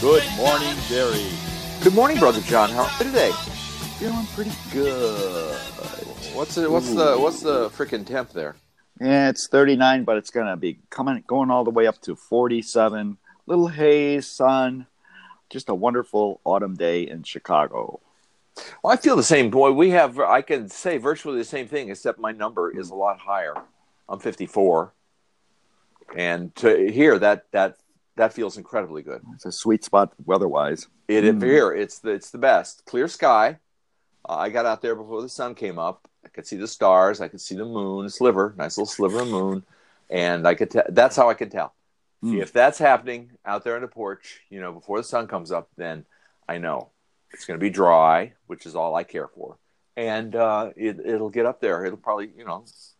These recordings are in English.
Good morning, Jerry. Good morning, Brother John. How are you today? Feeling pretty good. What's the frickin' temp there? Yeah, it's 39, but it's gonna be going all the way up to 47. Little haze, sun, just a wonderful autumn day in Chicago. Well, I feel the same. Boy, I can say virtually the same thing, except my number is a lot higher. I'm 54, and to hear that feels incredibly good. It's a sweet spot weather-wise. Here, it's the best. Clear sky. I got out there before the sun came up. I could see the stars. I could see the moon, nice little sliver of moon, and I could tell. That's how I could tell. If that's happening out there on the porch, before the sun comes up, then I know it's going to be dry, which is all I care for, and it'll get up there. It'll probably, in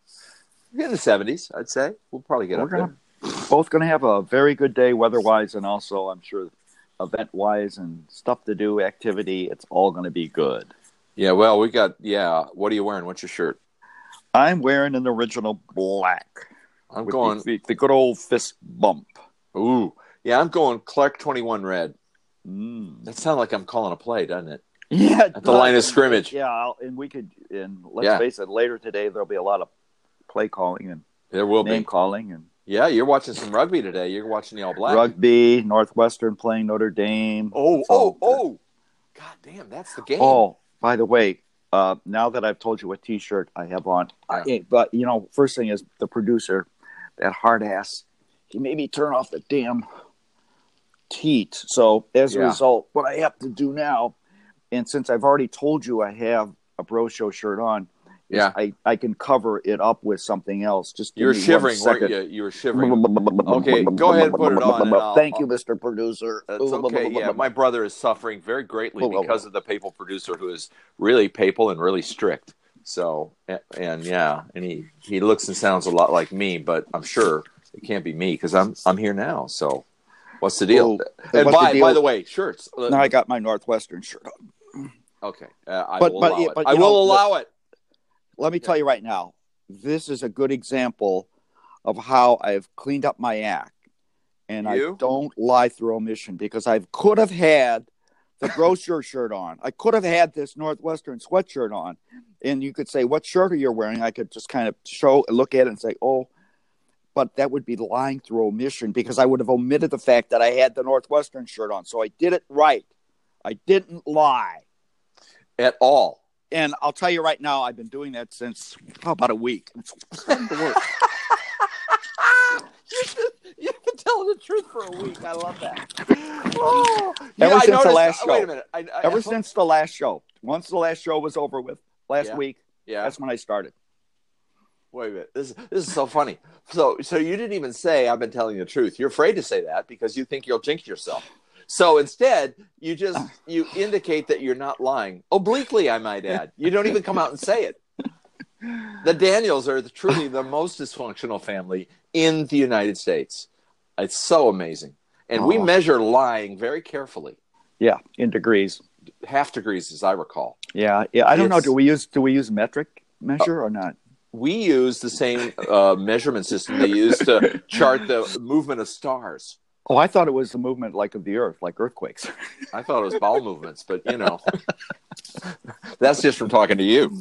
the 70s, I'd say. We'll probably get up there. Both going to have a very good day weather-wise, and also, I'm sure, event-wise and stuff to do, activity. It's all going to be good. Yeah, well, what are you wearing? What's your shirt? I'm wearing an original black. I'm going the good old fist bump. Ooh, yeah, I'm going Clark 21 red. That sounds like I'm calling a play, doesn't it? Yeah, at the line of scrimmage. Yeah, let's face it, later today there'll be a lot of play calling and there will name calling and. Yeah, you're watching some rugby today. You're watching the All Blacks. Rugby, Northwestern playing Notre Dame. Oh! God damn, that's the game. Oh, by the way, now that I've told you what T-shirt I have on, but first thing is the producer, that hard ass, he made me turn off the damn teat. So as a result, what I have to do now, and since I've already told you I have a Bro Show shirt on, I can cover it up with something else. Just you're shivering, weren't you? You were shivering. Okay, go ahead and put it on. Thank you, Mr. Producer. That's okay. Yeah, my brother is suffering very greatly because of the papal producer, who is really papal and really strict. So, and he looks and sounds a lot like me, but I'm sure it can't be me because I'm here now. So, what's the deal? And by the way, shirts. Now I got my Northwestern shirt on. Okay, I will allow it. Let me tell you right now, this is a good example of how I've cleaned up my act. And I don't lie through omission, because I could have had the brochure shirt on. I could have had this Northwestern sweatshirt on. And you could say, what shirt are you wearing? I could just kind of look at it and say, but that would be lying through omission, because I would have omitted the fact that I had the Northwestern shirt on. So I did it right. I didn't lie. At all. And I'll tell you right now, I've been doing that since about a week. It's starting to work. You've been telling the truth for a week. I love that. Ever since the last show. Wait a minute. Since the last show. Once the last show was over with last week, that's when I started. Wait a minute. This is so funny. So you didn't even say I've been telling the truth. You're afraid to say that because you think you'll jinx yourself. So instead, you indicate that you're not lying. Obliquely, I might add. You don't even come out and say it. The Daniels are truly the most dysfunctional family in the United States. It's so amazing. And we measure lying very carefully. Yeah, in degrees. Half degrees, as I recall. Yeah. I don't know. Do we use metric measure or not? We use the same measurement system they use to chart the movement of stars. Oh, I thought it was the movement of the earth, like earthquakes. I thought it was bowel movements, but that's just from talking to you.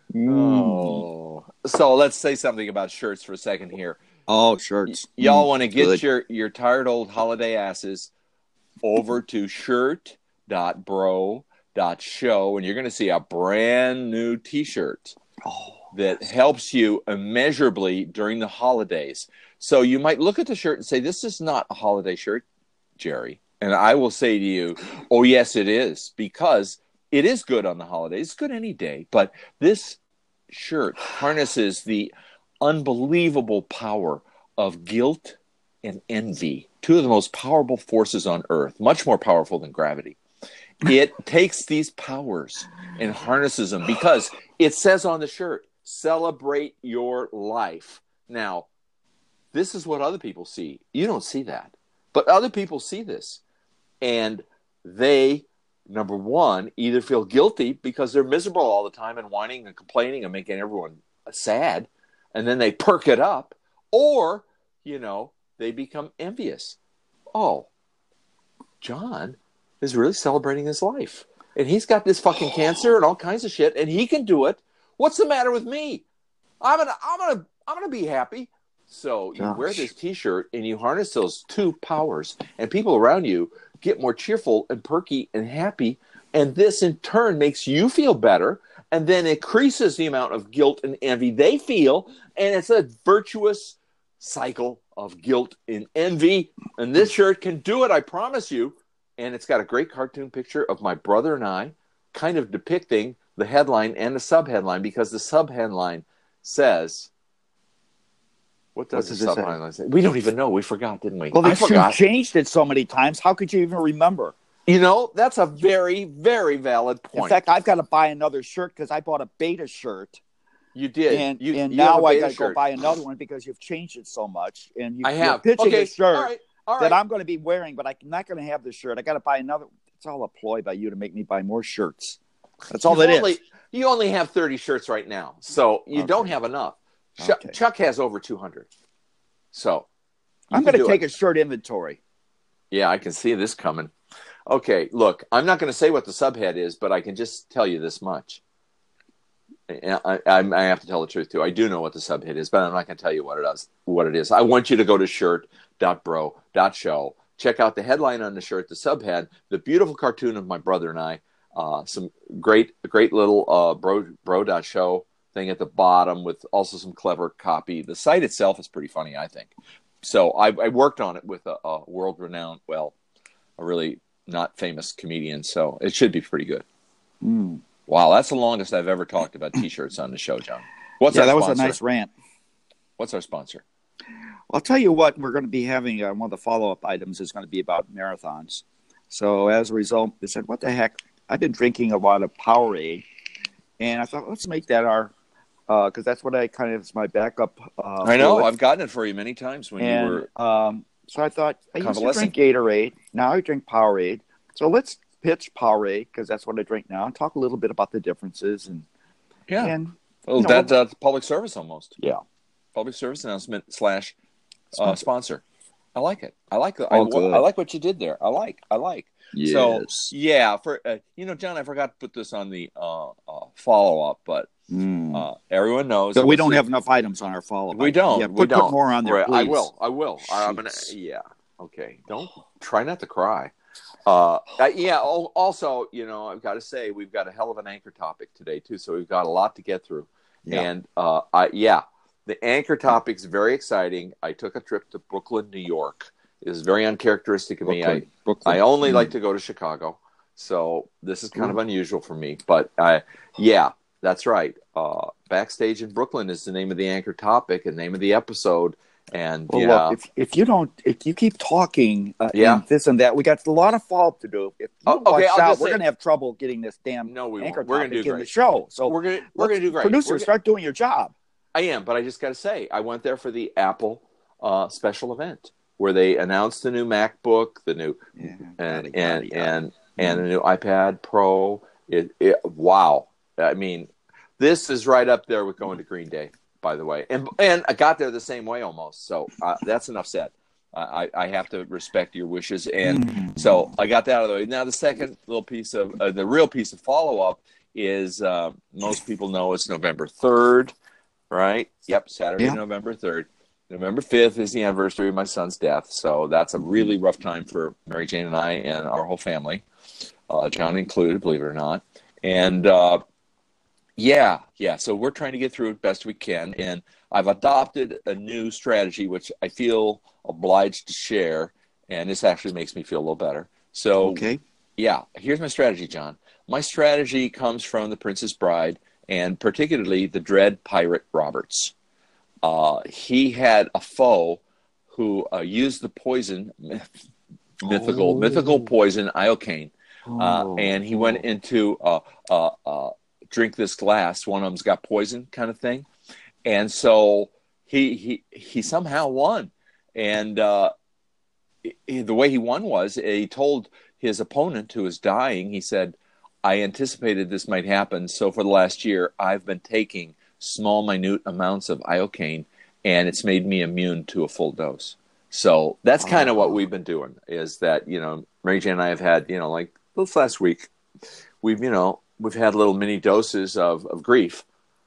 Oh, so let's say something about shirts for a second here. Oh, shirts! Y'all want to get your tired old holiday asses over to shirt.bro.show, and you're going to see a brand new T-shirt that helps you immeasurably during the holidays. So you might look at the shirt and say, this is not a holiday shirt, Jerry. And I will say to you, oh, yes, it is, because it is good on the holidays. It's good any day. But this shirt harnesses the unbelievable power of guilt and envy, two of the most powerful forces on earth, much more powerful than gravity. It takes these powers and harnesses them because it says on the shirt, celebrate your life. Now, this is what other people see. You don't see that. But other people see this. And they, number one, either feel guilty because they're miserable all the time and whining and complaining and making everyone sad. And then they perk it up. Or, they become envious. Oh, John is really celebrating his life. And he's got this fucking cancer and all kinds of shit, and he can do it. What's the matter with me? I'm gonna be happy. So you wear this T-shirt and you harness those two powers, and people around you get more cheerful and perky and happy, and this in turn makes you feel better, and then increases the amount of guilt and envy they feel, and it's a virtuous cycle of guilt and envy. And this shirt can do it, I promise you. And it's got a great cartoon picture of my brother and I, kind of depicting the headline and the sub-headline, because the sub-headline says, what does the sub-headline say? We don't even know. We forgot, didn't we? Well, you changed it so many times. How could you even remember? You know, that's a very, very valid point. In fact, I've got to buy another shirt because I bought a Beta shirt. You did. And now I got to go buy another one because you've changed it so much. And you're pitching a shirt that I'm going to be wearing, but I'm not going to have this shirt. I got to buy another. It's all a ploy by you to make me buy more shirts. That's all it is. You only have 30 shirts right now, so you don't have enough. Chuck has over 200. So I'm going to take a shirt inventory. Yeah, I can see this coming. Okay, look, I'm not going to say what the subhead is, but I can just tell you this much. I have to tell the truth, too. I do know what the subhead is, but I'm not going to tell you what it is. I want you to go to shirt.bro.show. Check out the headline on the shirt, the subhead, the beautiful cartoon of my brother and I, some great little bro.show thing at the bottom with also some clever copy. The site itself is pretty funny, I think. So I worked on it with a world-renowned, a really not famous comedian, so it should be pretty good. Wow, that's the longest I've ever talked about T-shirts on the show, John. That was a nice rant. What's our sponsor? I'll tell you what, we're going to be having one of the follow-up items is going to be about marathons. So as a result, they said, what the heck? I've been drinking a lot of Powerade, and I thought, let's make that our, because that's what I kind of is my backup. I know, I've gotten it for you many times when you were. So I thought, I used to drink Gatorade. Now I drink Powerade. So let's pitch Powerade, because that's what I drink now, and talk a little bit about the differences. That's public service almost. Yeah. Public service announcement / sponsor. I like it. I like what you did there. I like. Yes. So, yeah, for John, I forgot to put this on the follow-up, but everyone knows. So we don't have enough items on our follow-up. We don't. Yeah, put more on there, please. I will. I'm gonna. Yeah. Okay. Don't try not to cry. Also, I've got to say we've got a hell of an anchor topic today too, so we've got a lot to get through. Yeah. And the anchor topic's very exciting. I took a trip to Brooklyn, New York. It is very uncharacteristic of me. I only like to go to Chicago, so this is kind of unusual for me. But that's right. Backstage in Brooklyn is the name of the anchor topic and name of the episode. And look, if you keep talking, and this and that, we got a lot of follow up to do. If you watch out, we're going to have trouble getting this damn anchor topic in the show. So we're going to do great. Producers, start doing your job. I am, but I just got to say, I went there for the Apple special event where they announced the new MacBook, the new and the new iPad Pro. Wow! I mean, this is right up there with going to Green Day, by the way. And I got there the same way almost. So that's enough said. I have to respect your wishes, and so I got that out of the way. Now the second little piece of the real piece of follow up is most people know it's November 3rd. Right? Yep, Saturday, November 3rd. November 5th is the anniversary of my son's death, so that's a really rough time for Mary Jane and I and our whole family, John included, believe it or not. And, so we're trying to get through it best we can, and I've adopted a new strategy, which I feel obliged to share, and this actually makes me feel a little better. So, here's my strategy, John. My strategy comes from The Princess Bride, and particularly the Dread Pirate Roberts. He had a foe who used the poison, mythical poison, iocane, and he went into drink this glass. One of them's got poison, kind of thing, and so he somehow won. And the way he won was he told his opponent who was dying. He said, I anticipated this might happen, so for the last year, I've been taking small, minute amounts of iocane, and it's made me immune to a full dose. So that's kind of what we've been doing, is that, Mary Jane and I have had, like this last week, we've had little mini doses of grief.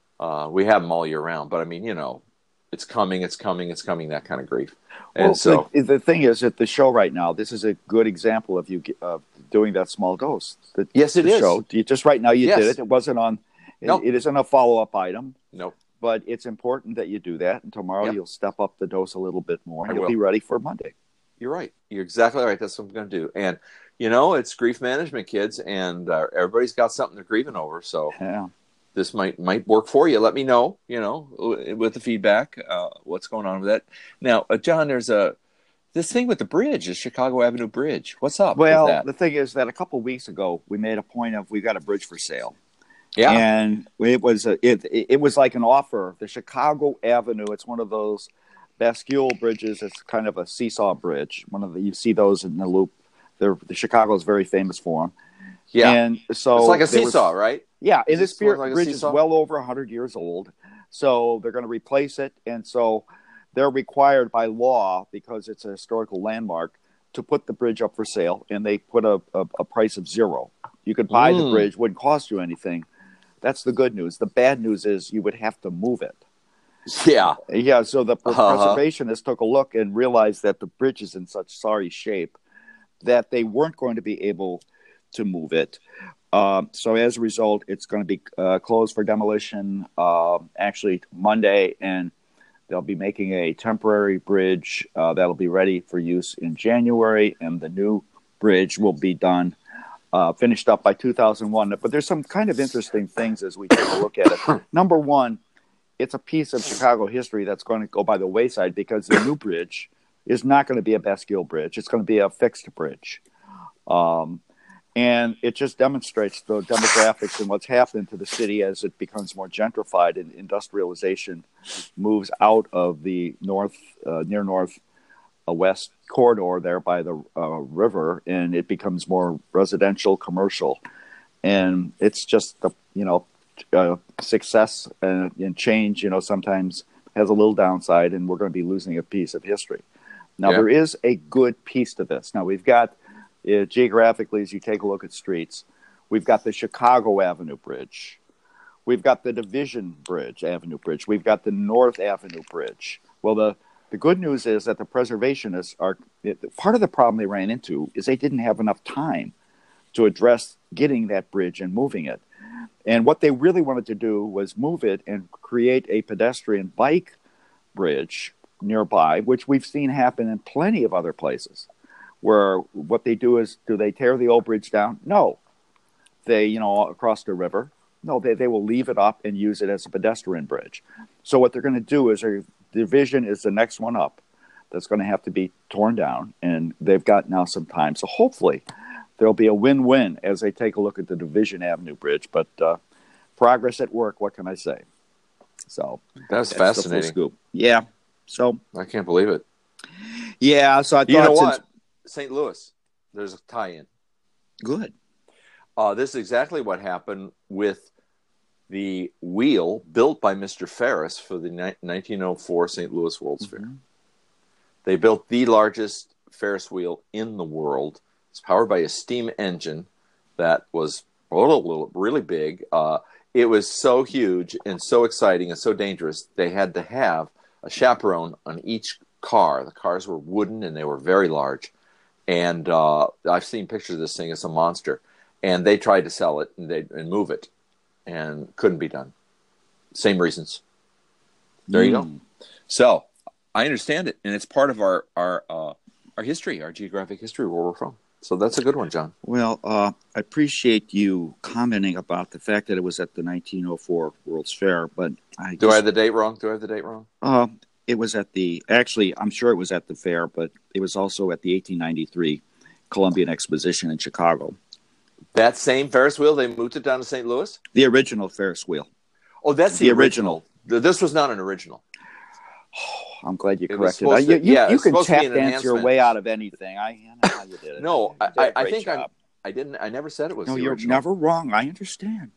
We have them all year round, but I mean, it's coming, that kind of grief. And well, the thing is, at the show right now, this is a good example of you doing that small dose. Yes, it is. Show. Just right now you did it. It wasn't on. Nope. It isn't a follow-up item. Nope. But it's important that you do that, and tomorrow you'll step up the dose a little bit more, and you'll will. be ready for Monday. You're right. You're exactly right. That's what I'm going to do. And, it's grief management, kids, and everybody's got something they're grieving over. So this might work for you. Let me know, with the feedback, what's going on with that. Now, John, there's this thing with the bridge, the Chicago Avenue Bridge. What's up with that? The thing is that a couple of weeks ago, we made a point of we've got a bridge for sale. Yeah, and it was it was like an offer. The Chicago Avenue. It's one of those bascule bridges. It's kind of a seesaw bridge. You see those in the Loop. The Chicago is very famous for them. Yeah, and so it's like a seesaw, right? Yeah, and this bridge is well over 100 years old. So they're going to replace it, and so they're required by law, because it's a historical landmark, to put the bridge up for sale, and they put a price of $0. You could buy the bridge; wouldn't cost you anything. That's the good news. The bad news is you would have to move it. Yeah. Yeah, so the preservationists took a look and realized that the bridge is in such sorry shape that they weren't going to be able to move it. So as a result, it's going to be closed for demolition actually Monday, and they'll be making a temporary bridge that'll be ready for use in January, and the new bridge will be done finished up by 2001. But there's some kind of interesting things as we take a look at it. Number one, it's a piece of Chicago history that's going to go by the wayside, because the new bridge is not going to be a bascule bridge. It's going to be a fixed bridge. And it just demonstrates the demographics and what's happened to the city as it becomes more gentrified and industrialization moves out of the near northwest corridor there by the river, and it becomes more residential, commercial. And it's just success and change, sometimes has a little downside, and we're going to be losing a piece of history. Now, there is a good piece to this. Now, we've got, geographically, as you take a look at streets, we've got the Chicago Avenue Bridge. We've got the Division Avenue Bridge. We've got the North Avenue Bridge. Well, the good news is that the preservationists part of the problem they ran into is they didn't have enough time to address getting that bridge and moving it. And what they really wanted to do was move it and create a pedestrian bike bridge nearby, which we've seen happen in plenty of other places, where what they do is, do they tear the old bridge down? No. They, across the river. No, they will leave it up and use it as a pedestrian bridge. So what they're going to do is, Division is the next one up that's going to have to be torn down, and they've got now some time. So hopefully there'll be a win-win as they take a look at the Division Avenue Bridge. But progress at work, what can I say? So that's fascinating. The full scoop. Yeah. So I can't believe it. Yeah. So I thought, you know what? St. Louis, there's a tie-in. Good. This is exactly what happened with the wheel built by Mr. Ferris for the 1904 St. Louis World's Fair. They built the largest Ferris wheel in the world. It's powered by a steam engine that was really big. It was so huge and so exciting and so dangerous, they had to have a chaperone on each car. The cars were wooden and they were very large. And I've seen pictures of this thing. It's a monster. And they tried to sell it and move it, and couldn't be done. Same reasons. There you go. So I understand it, and it's part of our history, our geographic history, where we're from. So that's a good one, John. Well, I appreciate you commenting about the fact that it was at the 1904 World's Fair, but Do I have the date wrong? It was at I'm sure it was at the fair, but it was also at the 1893 Columbian Exposition in Chicago. That same Ferris wheel, they moved it down to St. Louis? The original Ferris wheel. Oh, that's the original. This was not an original. Oh, I'm glad you corrected it. You can tap dance your way out of anything. I know how you did it. No, I think I didn't. I never said it was. No, you're original. Never wrong. I understand.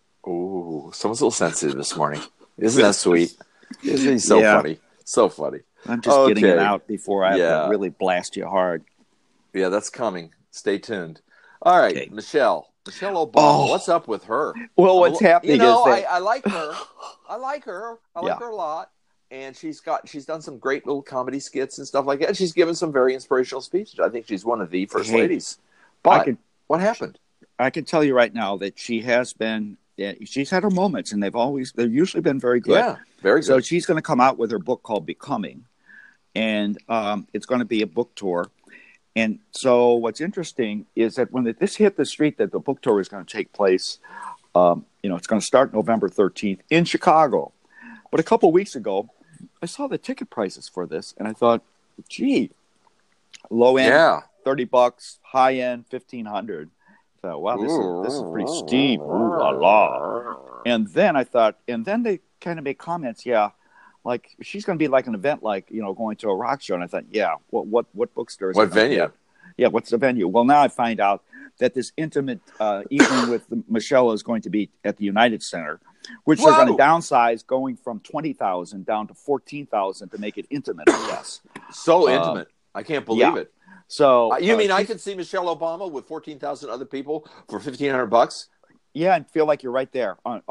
Oh, someone's a little sensitive this morning. Isn't that sweet? Isn't he so funny? So funny. I'm just getting it out before I have to really blast you hard. Yeah, that's coming. Stay tuned. All right, Michelle Obama. What's up with her? Well, what's happening is that I like her. I like her a lot. And she's done some great little comedy skits and stuff like that. She's given some very inspirational speeches. I think she's one of the first ladies. But what happened? I can tell you right now that she has been. She's had her moments, and they've usually been very good. Yeah, very good. So she's going to come out with her book called Becoming, and it's going to be a book tour. And so what's interesting is that when this hit the street, that the book tour is going to take place. It's going to start November 13th in Chicago. But a couple of weeks ago, I saw the ticket prices for this, and I thought, gee, low end, $30, high end, $1,500. I thought, wow, this is pretty steep. Ooh la la. And then I thought, they kind of make comments, like she's going to be like an event, like going to a rock show. And I thought, what bookstore? What venue? Yeah, what's the venue? Well, now I find out that this intimate evening with Michelle is going to be at the United Center, which they're going to downsize, going from 20,000 down to 14,000 to make it intimate, I guess. So intimate. I can't believe it. So you mean I could see Michelle Obama with 14,000 other people for $1,500? Yeah, and feel like you're right there on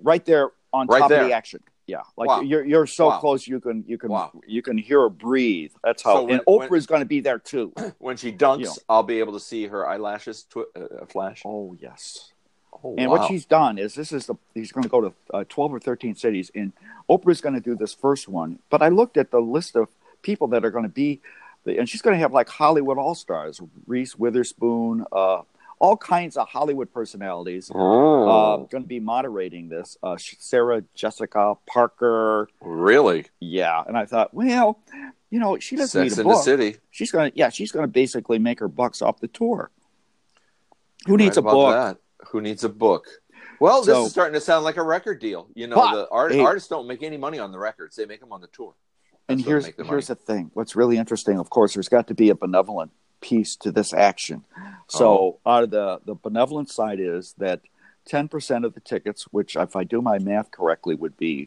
top of the action. Yeah, like you're so close you can hear her breathe. That's how. And Oprah's going to be there too. When she dunks, I'll be able to see her eyelashes flash. Oh yes. Oh, and what she's done is he's going to go to 12 or 13 cities, and Oprah's going to do this first one. But I looked at the list of people that are going to be, and she's going to have like Hollywood all-stars, Reese Witherspoon, all kinds of Hollywood personalities going to be moderating this. Sarah Jessica Parker. Really? Yeah. And I thought, well, she doesn't need a book. Sex in the City. She's going to basically make her bucks off the tour. Who needs a book? That. Who needs a book? Well, this is starting to sound like a record deal. The artists don't make any money on the records; they make them on the tour. And here's the thing: what's really interesting, of course, there's got to be a benevolent piece to this action. So, out of the benevolent side is that 10% of the tickets, which if I do my math correctly, would be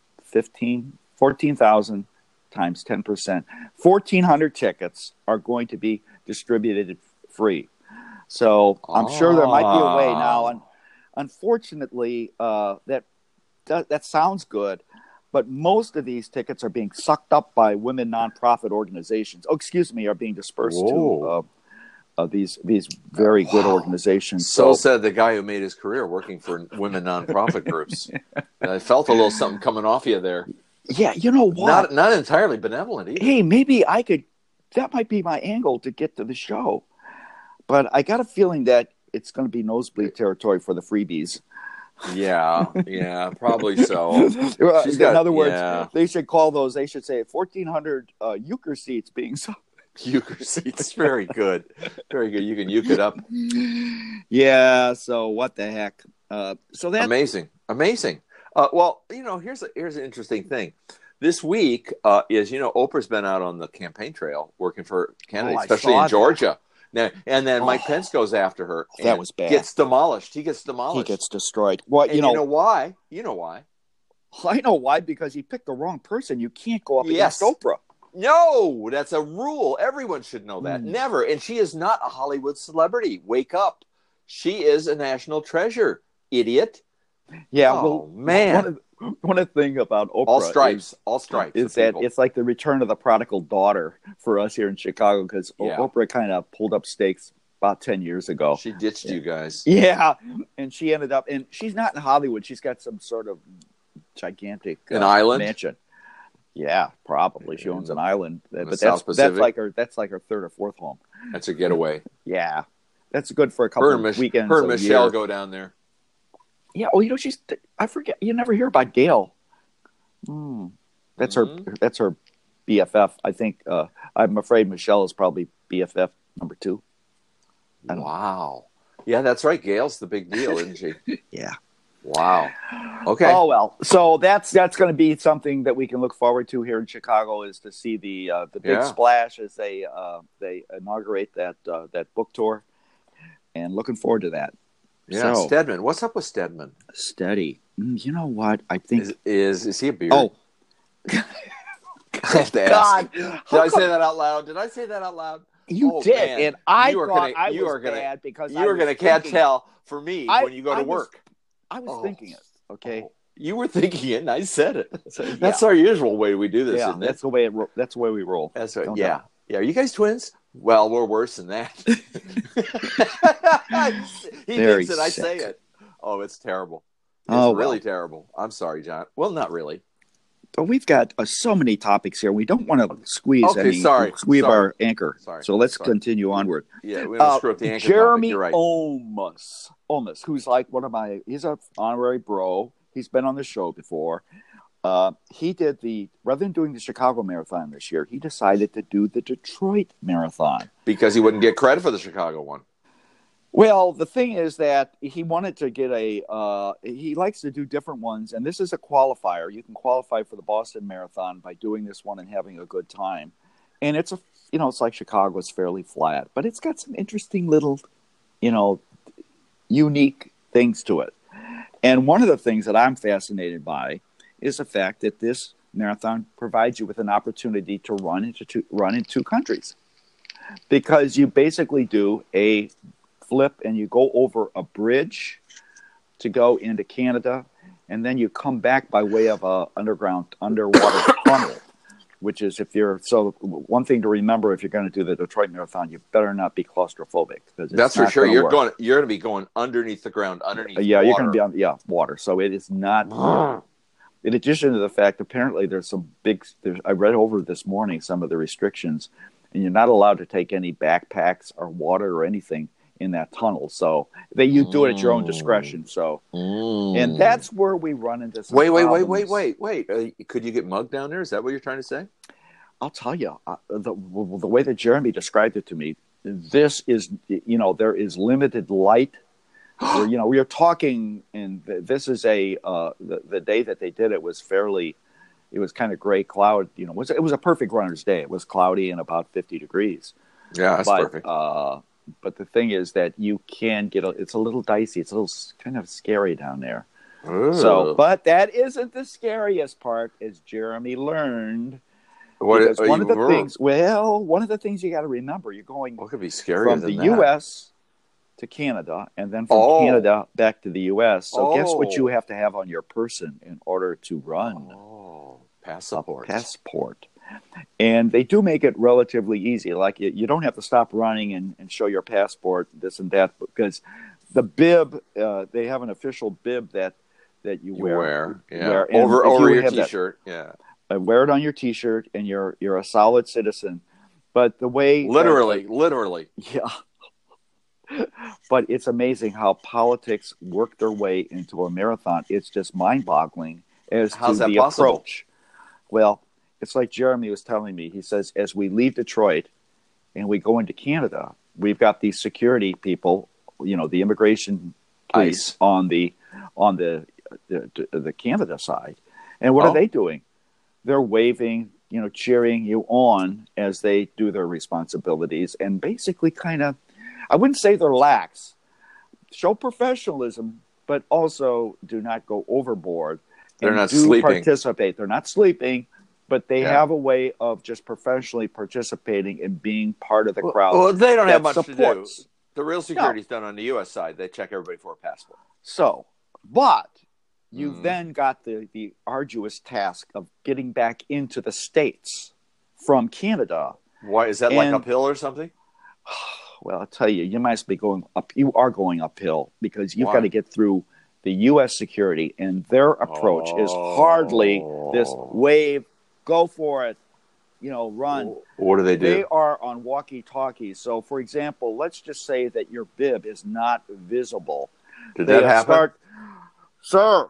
14,000 times 10%. 1,400 tickets are going to be distributed free. So I'm sure there might be a way now. And unfortunately, that sounds good, but most of these tickets are being sucked up by women nonprofit organizations. Are being dispersed to these very good organizations. So said the guy who made his career working for women nonprofit groups. I felt a little something coming off you there. Yeah, you know what? Not entirely benevolent either. Hey, maybe I could. That might be my angle to get to the show. But I got a feeling that it's going to be nosebleed territory for the freebies. Yeah, probably so. In other words, they should call those. They should say 1,400 euchre seats being sold. Euchre seats, very good, very good. You can uke it up. Yeah. So what the heck? So that's amazing. Well, here's an interesting thing. This week is Oprah's been out on the campaign trail working for candidates, especially in Georgia. Now, and then Mike Pence goes after her. That was bad. Gets demolished. He gets demolished. He gets destroyed. Well, you know why? You know why? I know why, because he picked the wrong person. You can't go up against Oprah. No, that's a rule. Everyone should know that. Never. And she is not a Hollywood celebrity. Wake up. She is a national treasure, idiot. Yeah. Oh, man. One of the things about Oprah all stripes is that it's like the return of the prodigal daughter for us here in Chicago, because Oprah kind of pulled up stakes about 10 years ago. She ditched you guys. Yeah. And she ended up, and she's not in Hollywood. She's got some sort of gigantic island mansion. Yeah, probably. She owns an island. But that's like her third or fourth home. That's her getaway. Yeah. That's good for a couple of weekends. Her and Michelle go down there. Yeah, well, I forget. You never hear about Gail. That's her BFF. I think. I'm afraid Michelle is probably BFF number 2. Wow. Yeah, that's right. Gail's the big deal, isn't she? Yeah. Wow. Okay. Oh well. So that's going to be something that we can look forward to here in Chicago, is to see the big splash as they inaugurate that book tour, and looking forward to that. Yeah, so, Stedman. What's up with Stedman? Steady. You know what? I think is he a beard? Oh, have to ask. Did I say that out loud? You did, man. and I thought I was bad because you were going to catch hell for me when you go to work. I was thinking it. Okay, you were thinking it, and I said it. So, that's our usual way we do this. Yeah, isn't it? That's the way That's the way we roll. That's right. Yeah. Are you guys twins? Well, we're worse than that. He thinks that I say it. Oh, it's terrible. It's really terrible. I'm sorry, John. Well, not really. But we've got so many topics here. We don't want to squeeze our anchor. Sorry. So let's continue onward. Yeah, we don't screw up the anchor. Jeremy right. Olmos, who's like he's an honorary bro. He's been on the show before. He did rather than doing the Chicago Marathon this year, he decided to do the Detroit Marathon. Because he wouldn't get credit for the Chicago one. Well, the thing is that he wanted to get he likes to do different ones, and this is a qualifier. You can qualify for the Boston Marathon by doing this one and having a good time. And it's it's like Chicago, it's fairly flat, but it's got some interesting little, unique things to it. And one of the things that I'm fascinated by is the fact that this marathon provides you with an opportunity to run in two countries, because you basically do a flip and you go over a bridge to go into Canada, and then you come back by way of a underwater tunnel, which is one thing to remember if you're going to do the Detroit Marathon, you better not be claustrophobic. That's for sure. You're going to be going underneath the ground, underneath water. You're going to be on water. So it is not. In addition to the fact, apparently there's some I read over this morning some of the restrictions, and you're not allowed to take any backpacks or water or anything in that tunnel. So you do it at your own discretion. So, and that's where we run into some problems. Wait. Could you get mugged down there? Is that what you're trying to say? I'll tell you, the way that Jeremy described it to me, this is, there is limited light. We are talking, and this is the day that they did it was it was kind of gray cloud. It was a perfect runner's day. It was cloudy and about 50 degrees. Yeah, that's perfect. But the thing is that you can it's a little dicey. It's a little kind of scary down there. Ooh. So, but that isn't the scariest part, as Jeremy learned. One of the things you got to remember, you're going what could be scarier from the U.S. to Canada, and then from Canada back to the U.S. So guess what you have to have on your person in order to run? Passport. And they do make it relatively easy. Like you don't have to stop running and show your passport, this and that, because the bib, they have an official bib that you wear. Yeah. Over your T-shirt. Wear it on your T-shirt, and you're a solid citizen. But the way literally, yeah. But it's amazing how politics work their way into a marathon. It's just mind-boggling as to the approach. Well, it's like Jeremy was telling me. He says, as we leave Detroit and we go into Canada, we've got these security people, the immigration police on the Canada side. And what are they doing? They're waving, cheering you on as they do their responsibilities, and basically kind of, I wouldn't say they're lax. Show professionalism, but also do not go overboard. They're not sleeping. Participate. They're not sleeping. But they have a way of just professionally participating and being part of the crowd. Well, they don't have much to do. The real security is done on the U.S. side. They check everybody for a passport. So, but you've then got the arduous task of getting back into the States from Canada. Why is that, like uphill or something? Well, I'll tell you, you might be going up. You are going uphill because you've got to get through the U.S. security, and their approach is hardly this wave. Go for it, run. What do they do? They are on walkie-talkies. So, for example, let's just say that your bib is not visible. Did that happen? Sir,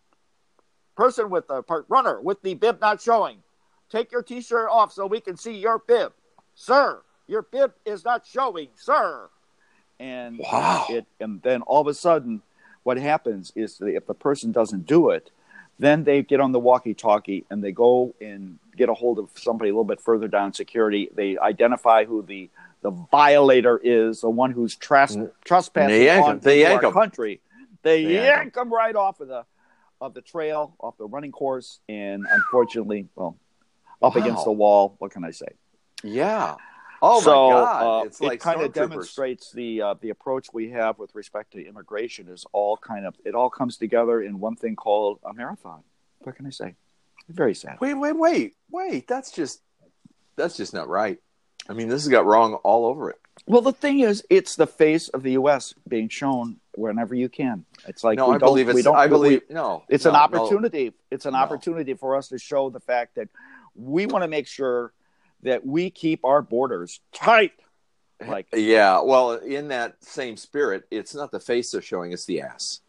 runner with the bib not showing, take your T-shirt off so we can see your bib. Sir, your bib is not showing, sir. And and then all of a sudden, what happens is that if the person doesn't do it, then they get on the walkie-talkie and they go and get a hold of somebody a little bit further down security. They identify who the violator is, the one who's trespassing onto our country. They yank them right off of the trail, off the running course, and unfortunately, up against the wall. What can I say? Yeah. Oh, so, my God. It's like it kind of stormtroopers. demonstrates the approach we have with respect to immigration is all it all comes together in one thing called a marathon. What can I say? Very sad. Wait. That's just not right. I mean, this has got wrong all over it. Well, the thing is, it's the face of the U.S. being shown whenever you can. It's like no, it's an opportunity. No. It's an opportunity for us to show the fact that we want to make sure that we keep our borders tight. Like, yeah, well, in that same spirit, it's not the face they're showing; it's the ass.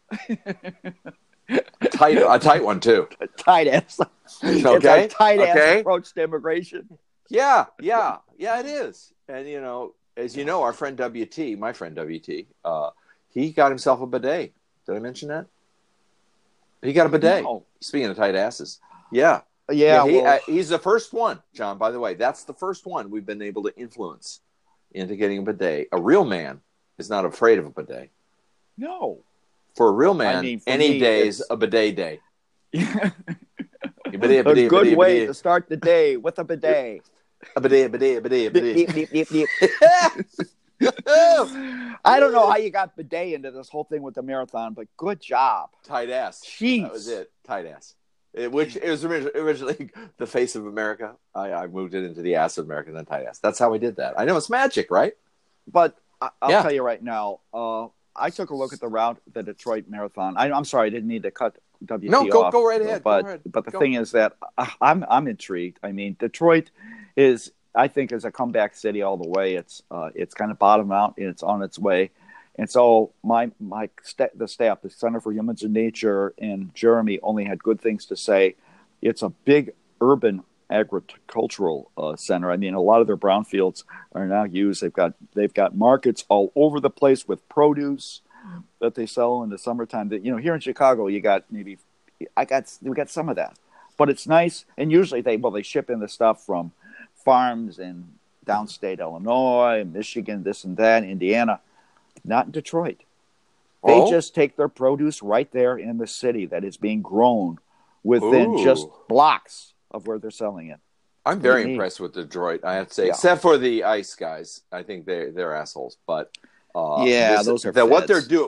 a tight one too. A tight ass. Okay, it's a tight ass approach to immigration. Yeah, it is. And as you know, our friend WT, my friend WT, he got himself a bidet. Did I mention that? He got a bidet. No. Speaking of tight asses, yeah. He's the first one, John. By the way, that's the first one we've been able to influence into getting a bidet. A real man is not afraid of a bidet. No. For a real man, any day is a bidet day. A good way to start the day with a bidet. A bidet. I don't know how you got bidet into this whole thing with the marathon, but good job. Tight ass. Jeez. That was it. Tight ass. Which it was originally the face of America. I moved it into the ass of America, then tight ass. That's how we did that. I know it's magic, right? But I'll tell you right now, I took a look at the Detroit Marathon. I'm sorry, I didn't need to cut WT off. No, go right ahead. But the thing is that I'm intrigued. I mean, Detroit I think is a comeback city all the way. It's kind of bottomed out and it's on its way. And so the staff, the Center for Humans and Nature, and Jeremy only had good things to say. It's a big urban agricultural center. I mean, a lot of their brownfields are now used. They've got markets all over the place with produce that they sell in the summertime. That here in Chicago, we got some of that, but it's nice. And usually they ship in the stuff from farms in downstate Illinois, Michigan, this and that, Indiana. Not in Detroit. They just take their produce right there in the city that is being grown within just blocks of where they're selling it. I'm very impressed with Detroit, I have to say, except for the ice guys. I think they're assholes, but those are what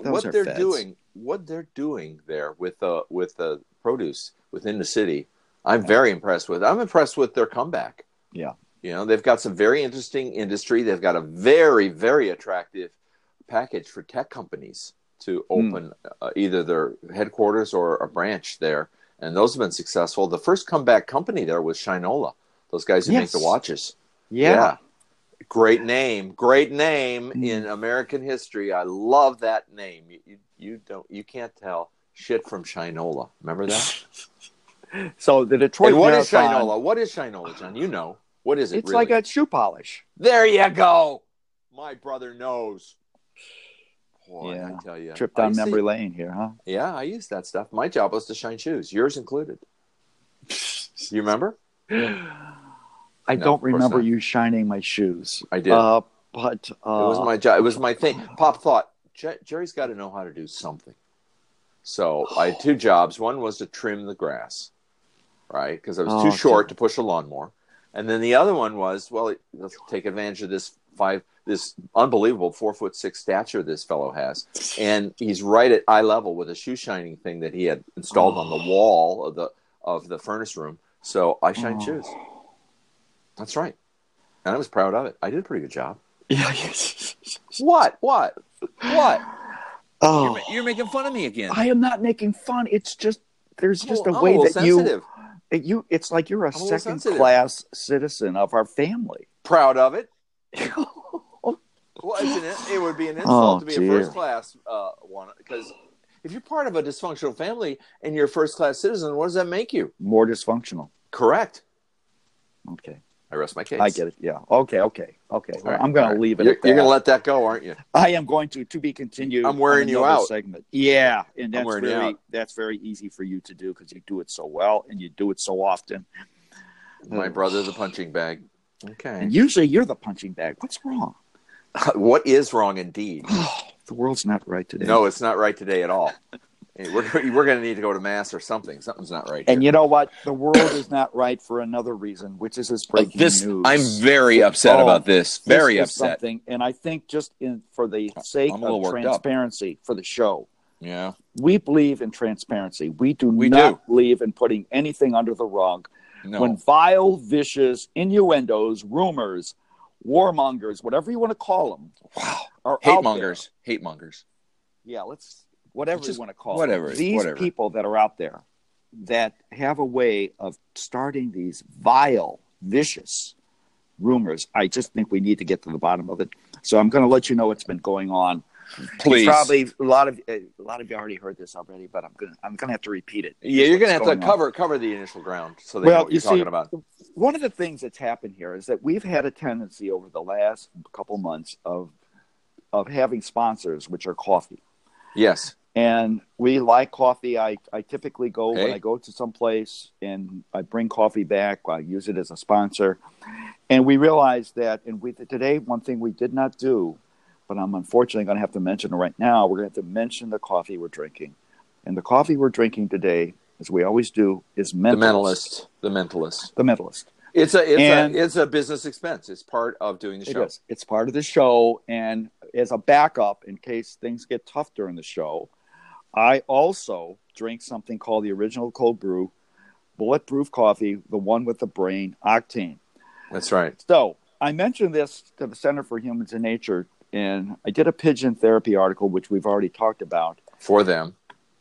they're doing there with the produce within the city. I'm very impressed with. I'm impressed with their comeback. Yeah, they've got some very interesting industry. They've got a very, very attractive package for tech companies to open either their headquarters or a branch there, and those have been successful. The first comeback company there was Shinola, those guys who make the watches. Yeah. Great name in American history. I love that name. You can't tell shit from Shinola. Remember that? So the Detroit What Marathon, is Shinola? What is Shinola, John? What is it? It's like a shoe polish. There you go. My brother knows. Boy, I tell you. Trip down memory lane here, huh? Yeah, I used that stuff. My job was to shine shoes, yours included. You remember? I don't remember you shining my shoes. I did. But it was my job. It was my thing. Pop thought, Jerry's got to know how to do something. So I had two jobs. One was to trim the grass, right? Because I was too short to push a lawnmower. And then the other one was, let's take advantage of this unbelievable 4'6" stature this fellow has, and he's right at eye level with a shoe shining thing that he had installed on the wall of the furnace room. So I shine shoes. That's right, and I was proud of it. I did a pretty good job. Yeah. What? Oh, you're making fun of me again. I am not making fun. It's just there's just a way that sensitive. It's like you're a second-class citizen of our family. Proud of it. Well, it would be an insult to be a first-class one, because if you're part of a dysfunctional family and you're a first-class citizen, what does that make you? More dysfunctional. Correct. Okay. I rest my case. I get it. Yeah. Okay. Well, right. I'm going to leave it. You're going to let that go, aren't you? I am going to be continued. I'm wearing you out. Segment. Yeah, and that's very easy for you to do because you do it so well and you do it so often. My brother, the punching bag. Okay. And usually you're the punching bag. What's wrong? What is wrong indeed? The world's not right today. No, it's not right today at all. Hey, we're going to need to go to mass or something. Something's not right. And here. you know what? The world is not right for another reason, which is this breaking news. I'm very upset about this. Very upset. And I think just for the sake of transparency for the show, yeah, we believe in transparency. We do not believe in putting anything under the rug. No. When vile, vicious innuendos, rumors, warmongers, whatever you want to call them, are hate mongers. Yeah, whatever you want to call them. These people that are out there that have a way of starting these vile, vicious rumors, I just think we need to get to the bottom of it. So I'm going to let you know what's been going on. Please. Probably a lot of you already heard this already, but I'm going to have to repeat it. Yeah, you're going to have to cover the initial ground so they know what you're talking about. One of the things that's happened here is that we've had a tendency over the last couple months of having sponsors, which are coffee. Yes. And we like coffee. I typically go when I go to some place and I bring coffee back. I use it as a sponsor. And we realized that, today, one thing we did not do, but I'm unfortunately going to have to mention it right now. We're going to have to mention the coffee we're drinking. And the coffee we're drinking today, as we always do, is Mentalist. The Mentalist. The Mentalist. It's a business expense. It's part of doing the show. It is. It's part of the show. And as a backup, in case things get tough during the show, I also drink something called the Original Cold Brew, bulletproof coffee, the one with the brain, Octane. That's right. So I mentioned this to the Center for Humans and Nature, and I did a pigeon therapy article, which we've already talked about. For them.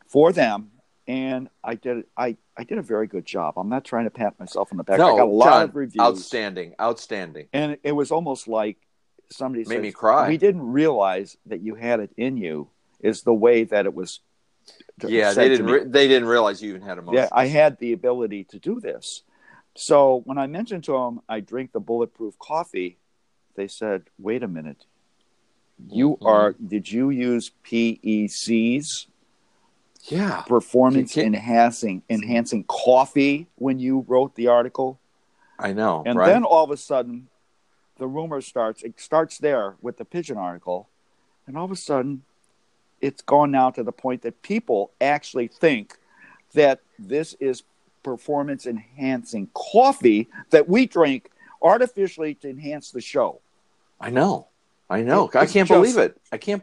And I did a very good job. I'm not trying to pat myself on the back. No, I got a lot of reviews. Outstanding. And it was almost like somebody made me cry. We didn't realize that you had it in you, is the way that it was. Yeah, they didn't realize you even had emotions. Yeah, I had the ability to do this. So when I mentioned to them I drink the bulletproof coffee, they said, "Wait a minute. Did you use PECs? Yeah. Performance enhancing coffee when you wrote the article?" I know. And then all of a sudden the rumor starts. It starts there with the pigeon article, and all of a sudden it's gone now to the point that people actually think that this is performance-enhancing coffee that we drink artificially to enhance the show. I know. I can't believe it.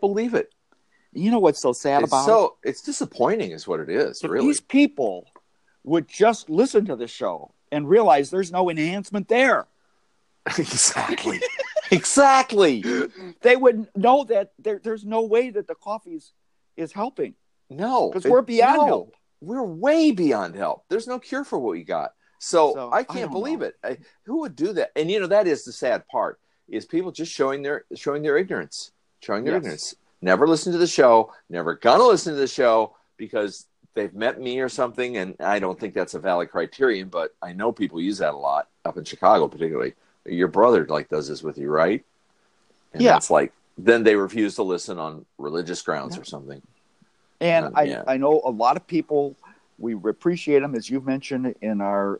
You know what's so sad about it? It's disappointing is what it is, really. These people would just listen to the show and realize there's no enhancement there. Exactly. Exactly. They would know that there's no way that the coffee is helping. No. Because we're beyond help. We're way beyond help. There's no cure for what we got. So I can't believe it. Who would do that? And that is the sad part, is people just showing their ignorance. Ignorance. Never listen to the show, never gonna listen to the show because they've met me or something, and I don't think that's a valid criterion, but I know people use that a lot, up in Chicago particularly. Your brother does this with you, right? And it's then they refuse to listen on religious grounds or something. And I know a lot of people, we appreciate them, as you've mentioned in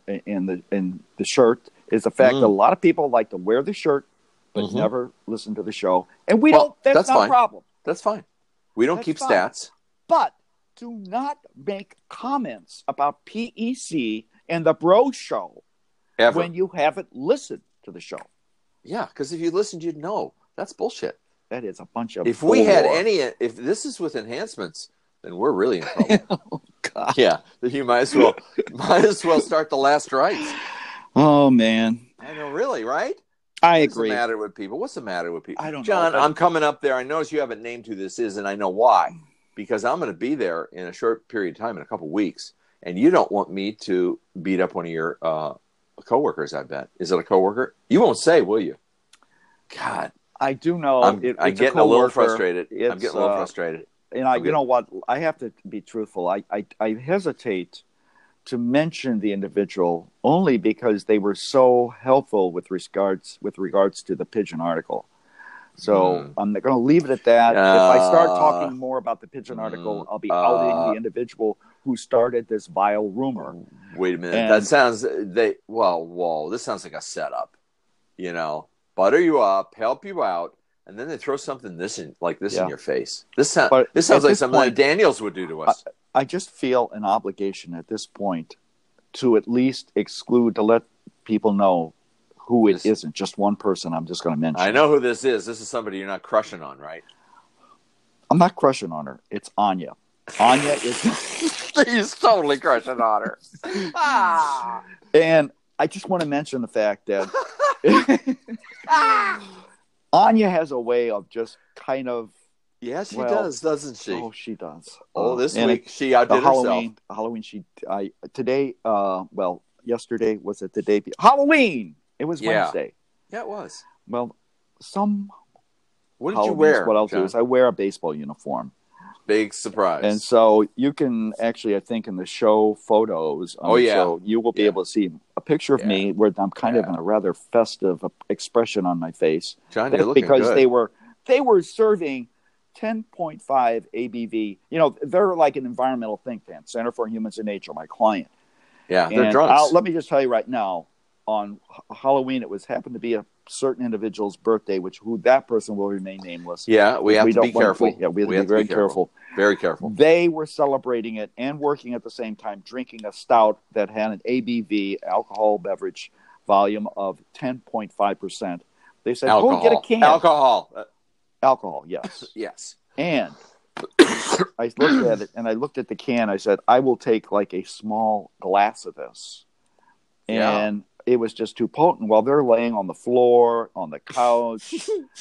the shirt, is the fact that a lot of people like to wear the shirt but never listen to the show. And we don't. That's not a problem. That's fine. We don't keep stats. But do not make comments about PEC and the Bro Show when you haven't listened to the show. Yeah, because if you listened, you'd know. That's bullshit. That is a bunch of if this is with enhancements, then we're really in trouble. Oh, God. Yeah, you might as well start the last rites. Oh, man. I know, really, right? I agree. What's the matter with people? I don't know. John, I'm coming up there. I notice you haven't named who this is, and I know why. Because I'm going to be there in a short period of time, in a couple of weeks, and you don't want me to beat up one of your coworkers, I bet. Is it a coworker? You won't say, will you? God. I do know. I'm getting a little frustrated. I'm getting a little frustrated. And you know what? I have to be truthful. I hesitate to mention the individual only because they were so helpful with regards to the pigeon article. So I'm going to leave it at that. If I start talking more about the pigeon article, I'll be outing the individual who started this vile rumor. Wait a minute. That sounds this sounds like a setup. Butter you up, help you out, and then they throw something in your face. This sounds like something that Daniels would do to us. I just feel an obligation at this point to at least to let people know who it isn't. Just one person I'm just going to mention. I know who this is. This is somebody you're not crushing on, right? I'm not crushing on her. It's Anya. Anya is... He's totally crushing on her. And I just want to mention the fact that Anya has a way of just kind of... Yeah, she does, doesn't she? Oh, she does. This week she outdid herself. Halloween, yesterday was it the day before? Halloween! It was Wednesday. Yeah, it was. Well, what did you wear? What I'll do is I wear a baseball uniform. Big surprise. And so you can actually, I think, in the show photos on the show, you will be able to see a picture of me where I'm kind of in a rather festive expression on my face. John, you're looking because good. they were serving 10.5 ABV. You know, they're like an environmental think tank, Center for Humans and Nature, my client. Yeah, they're drunks. Let me just tell you right now, on Halloween, happened to be a certain individual's birthday, who that person will remain nameless. Yeah, we have to be careful. We have to be very careful. Very careful. They were celebrating it and working at the same time, drinking a stout that had an ABV, alcohol beverage volume of 10.5%. They said, go get a can. Alcohol, yes. Yes. And I looked at it, and I looked at the can. I said, I will take like a small glass of this. And it was just too potent. While they're laying on the floor, on the couch,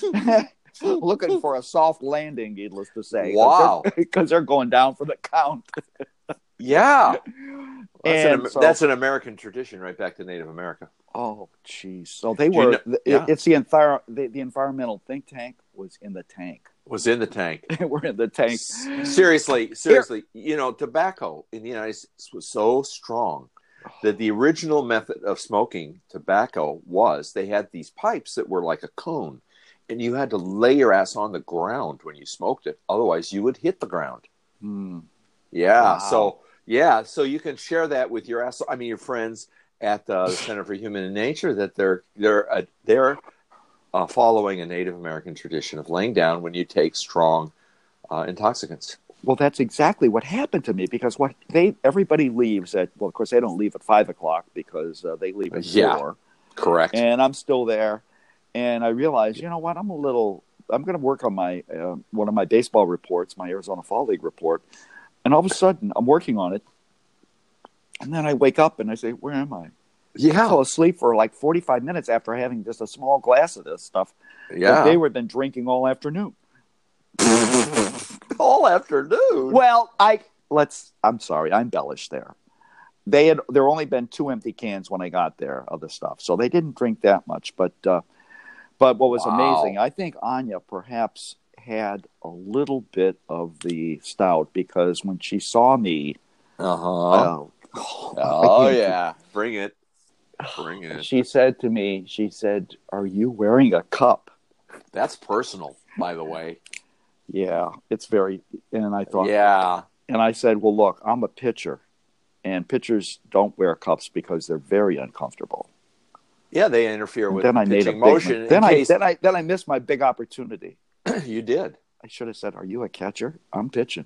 looking for a soft landing, needless to say. Wow. Because they're going down for the count. Yeah. That's an American tradition right back to Native America. Oh, geez. So they were, it's the environmental think tank was in the tank. We're in the tank. Seriously. You know, tobacco in the United States was so strong that the original method of smoking tobacco was they had these pipes that were like a cone, and you had to lay your ass on the ground when you smoked it. Otherwise, you would hit the ground. Yeah. Wow. So you can share that with your friends at the Center for Human and Nature, that they're following a Native American tradition of laying down when you take strong intoxicants. Well, that's exactly what happened to me, because everybody leaves of course, they don't leave at 5:00 because they leave at 4. Correct. And I'm still there, and I realized, you know what, I'm going to work on my one of my baseball reports, my Arizona Fall League report, and all of a sudden I'm working on it, and then I wake up and I say, where am I? I fell asleep for like 45 minutes after having just a small glass of this stuff. Yeah. They were been drinking all afternoon. All afternoon. Well, I'm sorry, I embellished there. There only been 2 empty cans when I got there of the stuff, so they didn't drink that much. But what was amazing, I think Anya perhaps had a little bit of the stout, because when she saw me, yeah, bring it. She said to me, "Are you wearing a cup?" That's personal, by the way. Yeah, it's very, and I thought, and I said, well, look, I'm a pitcher, and pitchers don't wear cups because they're very uncomfortable. Yeah, they interfere with pitching motion. Then I missed my big opportunity. You did. I should have said, are you a catcher? I'm pitching.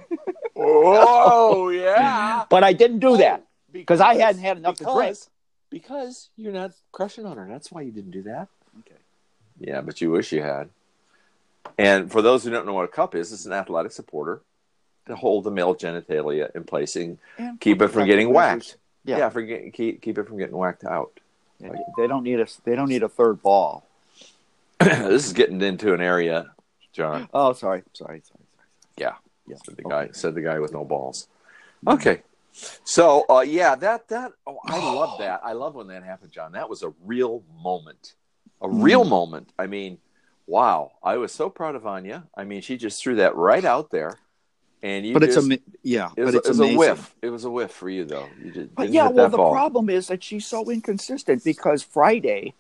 Oh, yeah. But I didn't do that because I hadn't had enough to drink. Because you're not crushing on her. That's why you didn't do that. Okay. Yeah, but you wish you had. And for those who don't know what a cup is, it's an athletic supporter to hold the male genitalia in place and keep it from getting whacked. Yeah, keep it from getting whacked out. Yeah, they don't need a third ball. This is getting into an area, John. Oh, sorry. Yeah. Said the guy with no balls. Okay. So, I love that. I love when that happened, John. That was a real moment. Real moment. I mean, wow. I was so proud of Anya. I mean, she just threw that right out there. And it was a whiff. It was a whiff for you, though. You just didn't hit that ball. The problem is that she's so inconsistent, because Friday,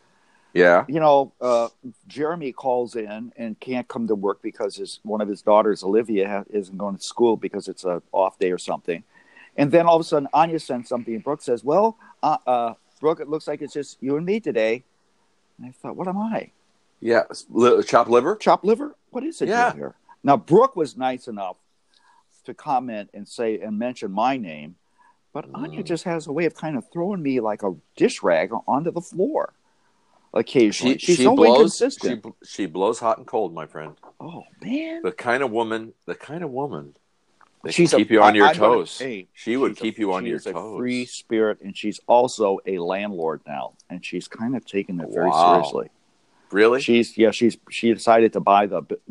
Jeremy calls in and can't come to work because one of his daughters, Olivia, isn't going to school because it's an off day or something. And then all of a sudden, Anya sends something, and Brooke says, well, Brooke, it looks like it's just you and me today. And I thought, what am I? Yeah, chopped liver? Chopped liver? What is it here? Now, Brooke was nice enough to comment and say and mention my name, but Anya just has a way of kind of throwing me like a dish rag onto the floor occasionally. She's so inconsistent. She blows hot and cold, my friend. Oh man, the kind of woman that she's can keep you on your toes. She would keep you on your toes. She's a free spirit, and she's also a landlord now, and she's kind of taking it very seriously. Really? She decided to buy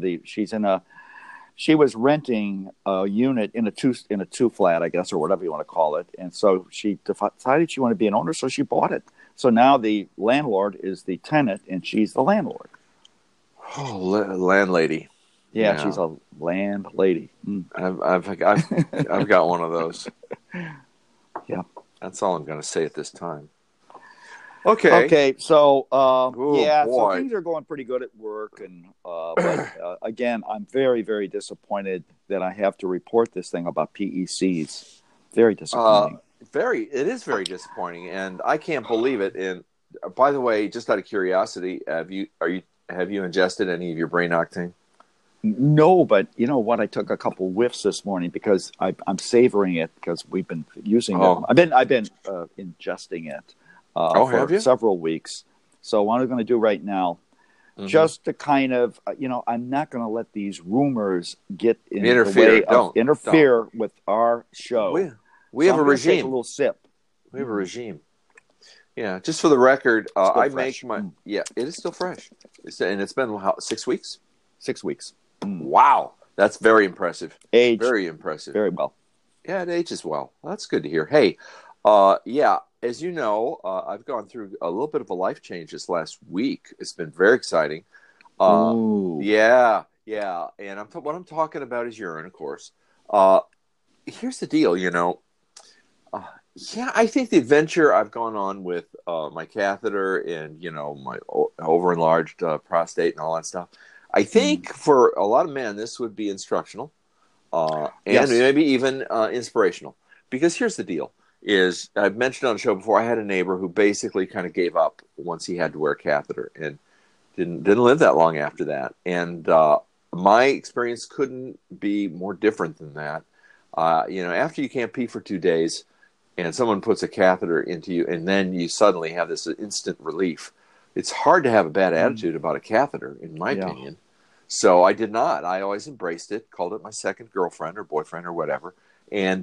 she was renting a unit in a two flat, I guess, or whatever you want to call it, and so she decided she wanted to be an owner, so she bought it. So now the landlord is the tenant, and she's the landlord. Oh, landlady. Yeah, she's a landlady. Mm. I've got one of those. Yeah, that's all I'm going to say at this time. Okay. So so things are going pretty good at work, and but again, I'm very, very disappointed that I have to report this thing about PECs. Very disappointing. It is very disappointing, and I can't believe it. And by the way, just out of curiosity, have you ingested any of your brain octane? No, but you know what? I took a couple whiffs this morning because I'm savoring it because we've been using it. I've been ingesting it for several weeks. So what I'm going to do right now, just to kind of, I'm not going to let these rumors get in the way of interfere with our show. We have a regime. Take a little sip. We have a regime. Yeah, just for the record, I make my. Yeah, it is still fresh, and it's been 6 weeks. 6 weeks. Mm. Wow, that's very impressive. Very impressive. Very well. Yeah, it ages well. That's good to hear. Hey, as you know, I've gone through a little bit of a life change this last week. It's been very exciting. Yeah, and what I'm talking about is urine, of course. Here's the deal, I think the adventure I've gone on with my catheter and my over-enlarged prostate and all that stuff. I think for a lot of men, this would be instructional and maybe even inspirational. Because here's the deal: is I've mentioned on the show before, I had a neighbor who basically kind of gave up once he had to wear a catheter and didn't live that long after that. And my experience couldn't be more different than that. After you can't pee for 2 days, and someone puts a catheter into you, and then you suddenly have this instant relief. It's hard to have a bad attitude about a catheter, in my opinion. So I did not. I always embraced it, called it my second girlfriend or boyfriend or whatever, and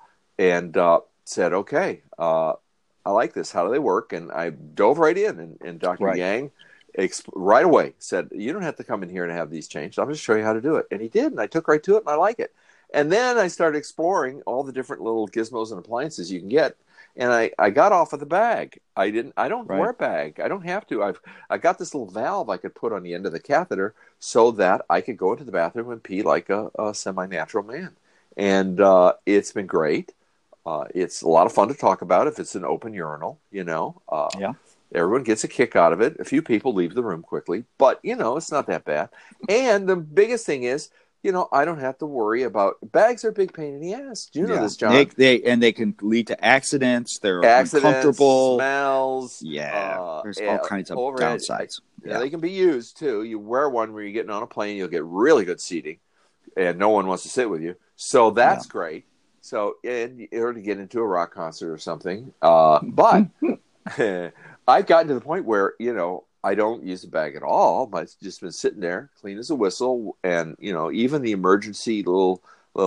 said, okay, I like this. How do they work? And I dove right in, and Dr. Yang right away said, you don't have to come in here and have these changed. I'll just show you how to do it. And he did, and I took right to it, and I like it. And then I started exploring all the different little gizmos and appliances you can get. And I got off of the bag. I don't wear a bag. I don't have to. I got this little valve I could put on the end of the catheter so that I could go into the bathroom and pee like a semi-natural man. And it's been great. It's a lot of fun to talk about if it's an open urinal, Everyone gets a kick out of it. A few people leave the room quickly, but it's not that bad. And the biggest thing is, I don't have to worry about bags are a big pain in the ass. Do you know this, John? They can lead to accidents. They're uncomfortable. Smells. Yeah, there's all kinds of downsides. Yeah, they can be used too. You wear one where you're getting on a plane, you'll get really good seating, and no one wants to sit with you. So that's great. So in order to get into a rock concert or something, but I've gotten to the point where I don't use a bag at all, but it's just been sitting there, clean as a whistle, and even the emergency little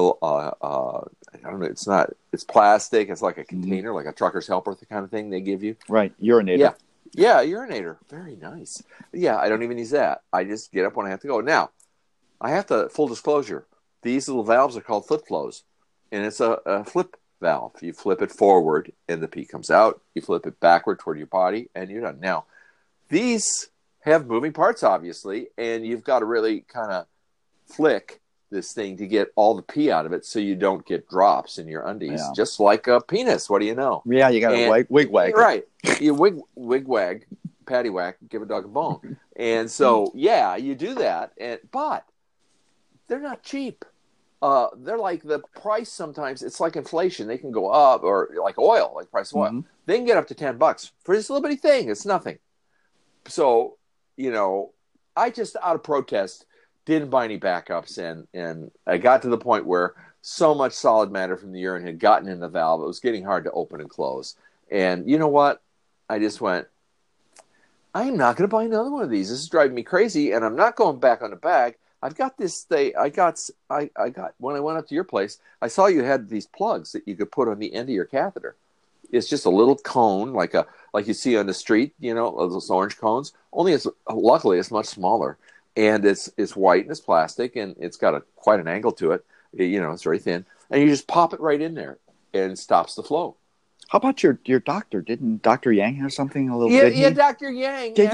I don't know, it's plastic, it's like a container, like a trucker's helper kind of thing they give you. Right, urinator. Yeah, urinator, very nice. Yeah, I don't even use that. I just get up when I have to go. Now, I have to full disclosure. These little valves are called flip flows, and it's a flip valve. You flip it forward, and the pee comes out. You flip it backward toward your body, and you're done. Now, these have moving parts, obviously, and you've got to really kind of flick this thing to get all the pee out of it so you don't get drops in your undies, just like a penis. What do you know? Yeah, you got to wig wag. Right. You wig wag, patty whack, give a dog a bone. And so, you do that, but they're not cheap. They're like the price sometimes, it's like inflation. They can go up, or like oil, like price of oil. Mm-hmm. They can get up to $10 for this little bitty thing. It's nothing. So, I just, out of protest, didn't buy any backups, and I got to the point where so much solid matter from the urine had gotten in the valve. It was getting hard to open and close. And you know what? I just went, I'm not going to buy another one of these. This is driving me crazy, and I'm not going back on the bag. I've got this thing. I got when I went up to your place, I saw you had these plugs that you could put on the end of your catheter. It's just a little cone, like you see on the street, those orange cones. Only luckily it's much smaller, and it's white and it's plastic, and it's got quite an angle to it. It's very thin, and you just pop it right in there, and it stops the flow. How about your doctor? Didn't Dr. Yang have something a little? Yeah, Dr. Yang. He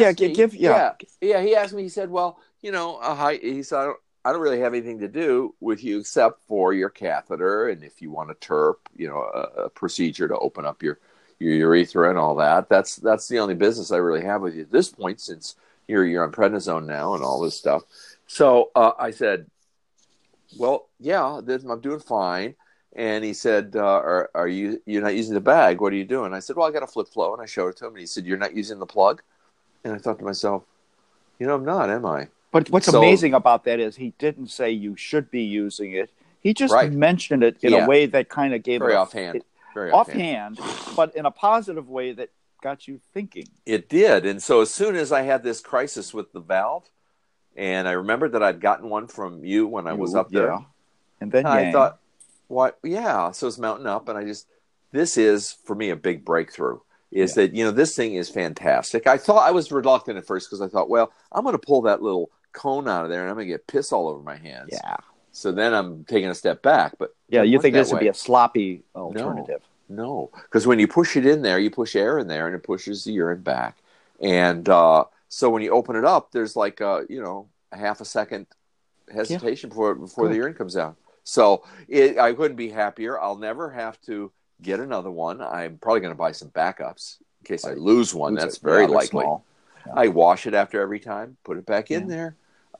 asked me. He said, "Well, he said I don't really have anything to do with you except for your catheter, and if you want a TURP, a procedure to open up your urethra and all that. That's the only business I really have with you at this point, since you're on prednisone now and all this stuff." So I said, "Well, yeah, I'm doing fine." And he said, you're not using the bag? What are you doing? I said, well, I got a flip flow. And I showed it to him. And he said, you're not using the plug? And I thought to myself, I'm not, am I? But what's amazing about that is he didn't say you should be using it. He just mentioned it in a way that kind of gave very it offhand. Very offhand, but in a positive way that got you thinking. It did. And so as soon as I had this crisis with the valve, and I remembered that I'd gotten one from you when I was up there. Yeah. And then I thought, what? Yeah. So it's mounting up, and this is for me a big breakthrough. That this thing is fantastic. I was reluctant at first because I thought, well, I'm going to pull that little cone out of there, and I'm going to get piss all over my hands. Yeah. So then I'm taking a step back. But you think this would be a sloppy alternative? No, because when you push it in there, you push air in there, and it pushes the urine back. And so when you open it up, there's like a half a second hesitation before the urine comes out. So I couldn't be happier. I'll never have to get another one. I'm probably going to buy some backups in case I lose one. That's very likely. Yeah. I wash it after every time, put it back in there.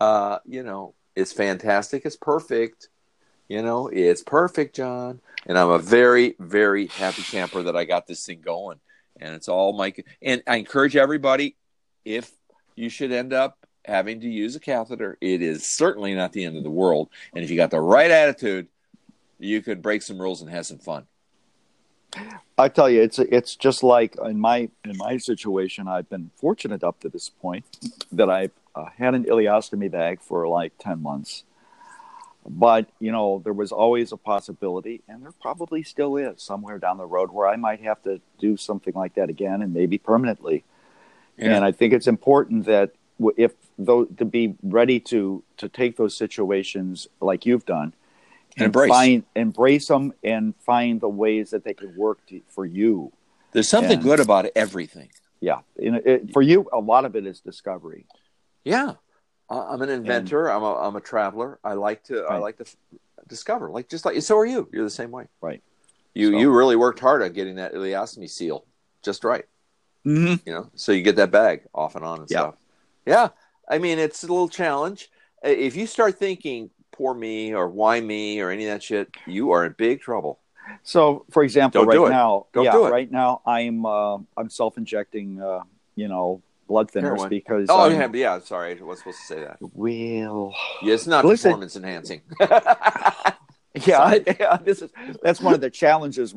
It's fantastic. It's perfect. It's perfect, John. And I'm a very, very happy camper that I got this thing going. And it's all and I encourage everybody, if you should end up having to use a catheter, it is certainly not the end of the world. And if you got the right attitude, you could break some rules and have some fun. I tell you, it's just like in my situation. I've been fortunate up to this point that I've had an ileostomy bag for like 10 months. But, there was always a possibility, and there probably still is somewhere down the road where I might have to do something like that again, and maybe permanently. Yeah. And I think it's important that to be ready to take those situations like you've done, and embrace them and find the ways that they can work for you. There's something good about everything. Yeah, for you, a lot of it is discovery. Yeah, I'm an inventor. I'm a traveler. I like to discover. So are you. You're the same way. Right. You really worked hard on getting that ileostomy seal just right. Mm-hmm. So you get that bag off and on and stuff. Yeah. I mean, it's a little challenge. If you start thinking, poor me or why me or any of that shit, you are in big trouble. So, for example, right now I'm self-injecting, blood thinners heroin. Because yeah. Sorry, I wasn't supposed to say that. Well, it's not performance enhancing. That's one of the challenges.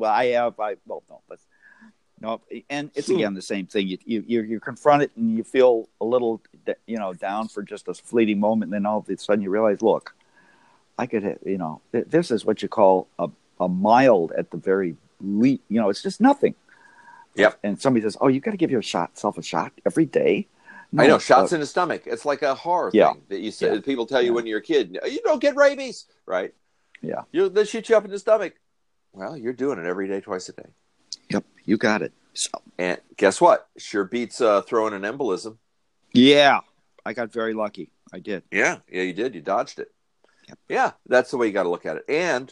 No, and it's again the same thing. You confront it and you feel a little, down for just a fleeting moment, and then all of a sudden you realize, look, I could, this is what you call a mild at the very least. It's just nothing. Yep. And somebody says, "Oh, you got to give yourself a shot every day." No, I know, shots in the stomach. It's like a horror thing that you say. People tell you when you're a kid, you don't get rabies, right? Yeah. They shoot you up in the stomach. Well, you're doing it every day, twice a day. Yep, you got it. So, and guess what? Sure beats throwing an embolism. Yeah, I got very lucky. I did. Yeah, you did. You dodged it. Yep. Yeah, that's the way you got to look at it. And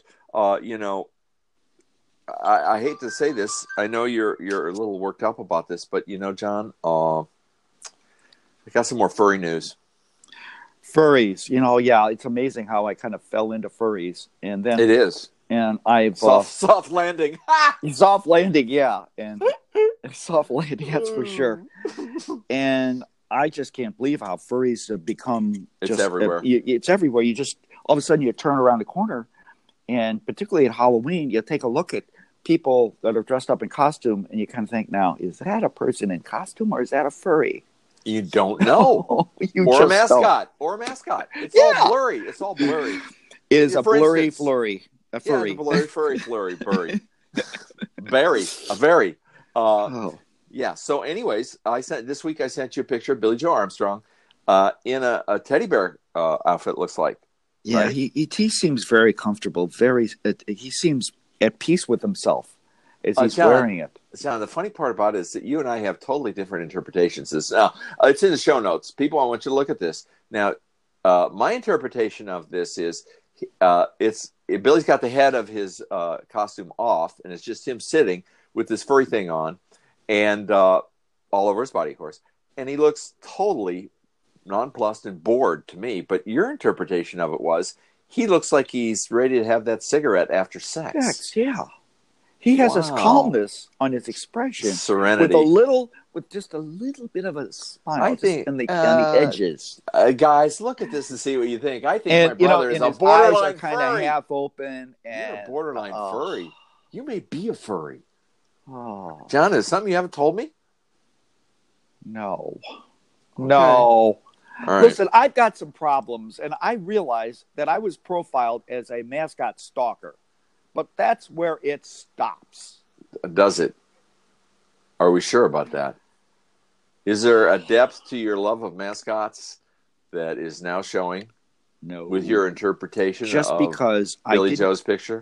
I hate to say this. I know you're a little worked up about this, but John, I got some more furry news. Furries, it's amazing how I kind of fell into furries, and then it is. And I've soft landing, soft landing, yeah, and soft landing, that's for sure. And I just can't believe how furries have become. It's everywhere. It's everywhere. You just all of a sudden you turn around the corner, And particularly at Halloween, you take a look at people that are dressed up in costume, and you kind of think, now, is that a person in costume or is that a furry? You don't know. Or a mascot. Or a mascot. It's all blurry. It's all blurry. It is a blurry flurry. A furry. Yeah, the blurry furry flurry. Burry. Very. Yeah. So, anyways, this week I sent you a picture of Billy Joe Armstrong in a teddy bear outfit. Looks like. Yeah, right? he seems very comfortable. He seems at peace with himself as he's wearing it. John, the funny part about it is that you and I have totally different interpretations. Now, it's in the show notes. People, I want you to look at this. Now, my interpretation of this is Billy's got the head of his costume off, and it's just him sitting with this furry thing on, and all over his body, of course. And he looks totally nonplussed and bored to me. But your interpretation of it was he looks like he's ready to have that cigarette after sex. Yeah. He has this calmness on his expression, serenity, with just a little bit of a smile. I think on the edges. Guys, look at this and see what you think. I think my brother is a borderline kind of half open, and you're a borderline furry. You may be a furry. Oh, John, is something you haven't told me? No, okay. No. All right. Listen, I've got some problems, and I realized that I was profiled as a mascot stalker. But that's where it stops. Does it? Are we sure about that? Is there a depth to your love of mascots that is now showing? No. With your interpretation just because Billy Joe's picture?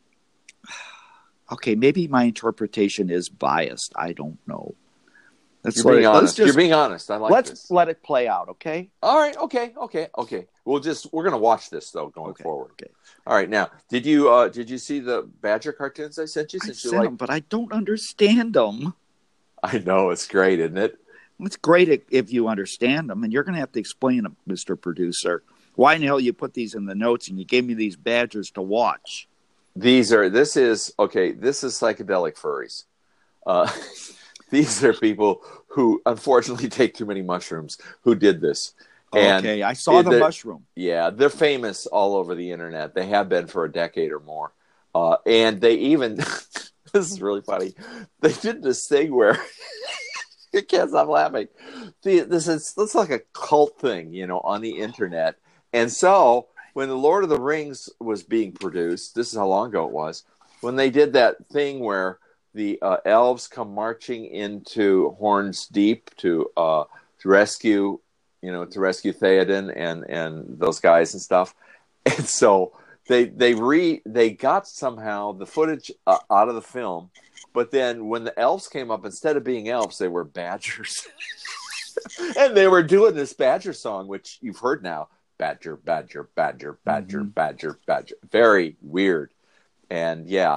Okay, maybe my interpretation is biased. I don't know. You're being honest. You're being honest. I like this. Let's let it play out, okay? All right. Okay. We're going to watch this though going forward. Okay. All right. Now, did you see the Badger cartoons I sent you? I sent them, but I don't understand them. I know, it's great, isn't it? It's great if you understand them, and you're going to have to explain them, Mr. Producer. Why in the hell you put these in the notes and you gave me these badgers to watch? This is psychedelic furries. These are people who unfortunately take too many mushrooms who did this. And okay, I saw the mushroom. Yeah, they're famous all over the internet. They have been for a decade or more. And they even, this is really funny, they did this thing where, you can't stop laughing. This is like a cult thing, on the internet. And so, when The Lord of the Rings was being produced, this is how long ago it was, when they did that thing where the elves come marching into Horn's Deep to rescue Theoden and those guys and stuff. And so they got somehow the footage out of the film, but then when the elves came up, instead of being elves, they were badgers. And they were doing this badger song, which you've heard now. Badger, badger, badger, badger, mm-hmm. badger, badger. Very weird. And yeah.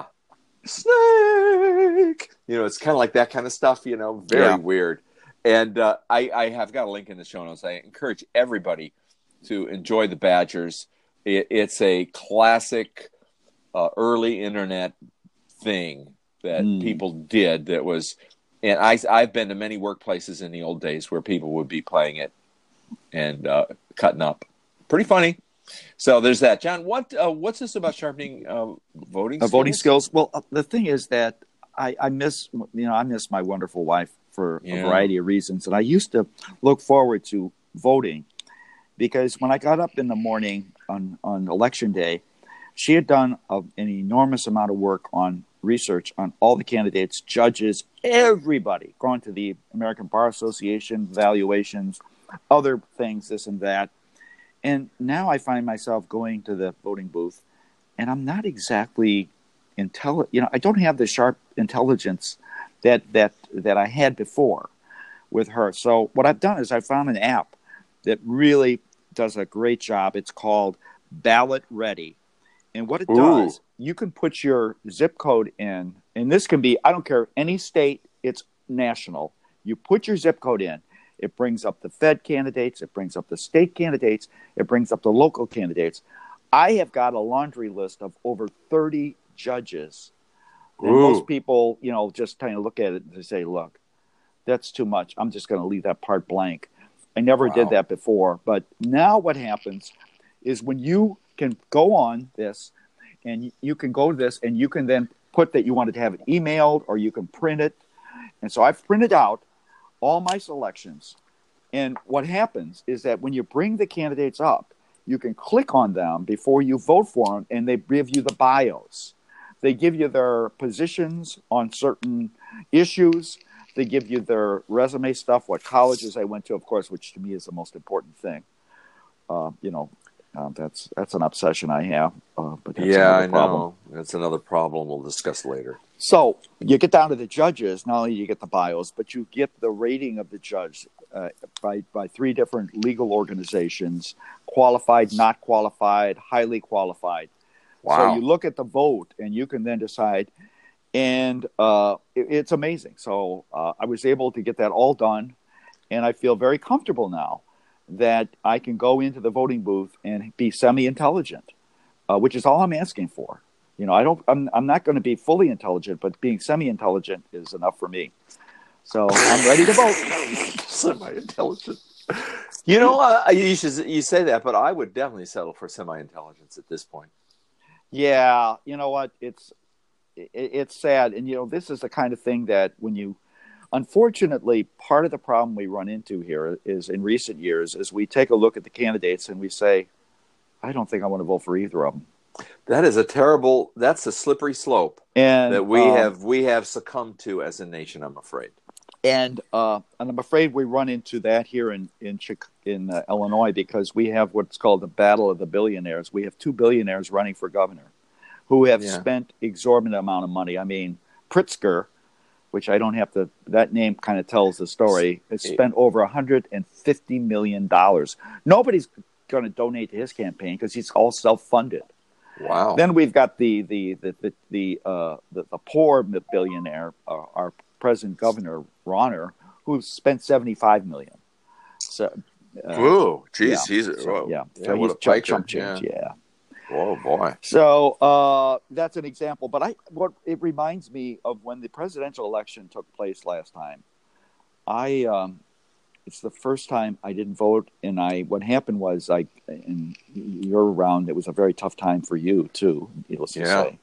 Snake! It's kind of like that kind of stuff, very weird. And I have got a link in the show notes. I encourage everybody to enjoy the Badgers. It's a classic early internet thing that people did that was, and I've been to many workplaces in the old days where people would be playing it and cutting up. Pretty funny. So there's that. John, what's this about sharpening voting skills? Voting skills? Well, the thing is that I miss my wonderful wife for a variety of reasons. And I used to look forward to voting because when I got up in the morning on election day, she had done an enormous amount of work on research on all the candidates, judges, everybody, gone to the American Bar Association, valuations, other things, this and that. And now I find myself going to the voting booth, and I'm not exactly intelligent. I don't have the sharp intelligence that I had before with her. So what I've done is I found an app that really does a great job. It's called Ballot Ready. And what it does, you can put your zip code in, and this can be, I don't care, any state, it's national. You put your zip code in. It brings up the Fed candidates. It brings up the state candidates. It brings up the local candidates. I have got a laundry list of over 30 judges. And most people, just kind of look at it and say, look, that's too much. I'm just going to leave that part blank. I never did that before. But now what happens is when you can go on this and you can go to this, and you can then put that you wanted to have it emailed, or you can print it. And so I've printed out all my selections. And what happens is that when you bring the candidates up, you can click on them before you vote for them, and they give you the bios. They give you their positions on certain issues. They give you their resume stuff, what colleges they went to, of course, which to me is the most important thing. That's an obsession I have. But that's I know. That's another problem we'll discuss later. So you get down to the judges. Not only do you get the bios, but you get the rating of the judge by three different legal organizations: qualified, not qualified, highly qualified. Wow. So you look at the vote, and you can then decide. And it's amazing. So I was able to get that all done, and I feel very comfortable now that I can go into the voting booth and be semi-intelligent, which is all I'm asking for. I'm not going to be fully intelligent, but being semi-intelligent is enough for me. So I'm ready to vote. Semi-intelligent. You say that, but I would definitely settle for semi-intelligence at this point. Yeah, you know what? It's sad, and this is the kind of thing that unfortunately, part of the problem we run into here is in recent years is we take a look at the candidates and we say, I don't think I want to vote for either of them. That's a slippery slope that we have succumbed to as a nation, I'm afraid. And I'm afraid we run into that here in Illinois, because we have what's called the battle of the billionaires. We have two billionaires running for governor who have spent exorbitant amount of money. I mean, Pritzker, which I don't have to, that name kind of tells the story, has spent over $150 million. Nobody's going to donate to his campaign because he's all self-funded. Wow. Then we've got the poor billionaire, our present governor, Ronner, who spent $75 million. So, geez, he's he's chump change. Yeah. Oh boy. So that's an example. But it reminds me of when the presidential election took place last time. It's the first time I didn't vote, and what happened was, in your round, it was a very tough time for you too, needless to say.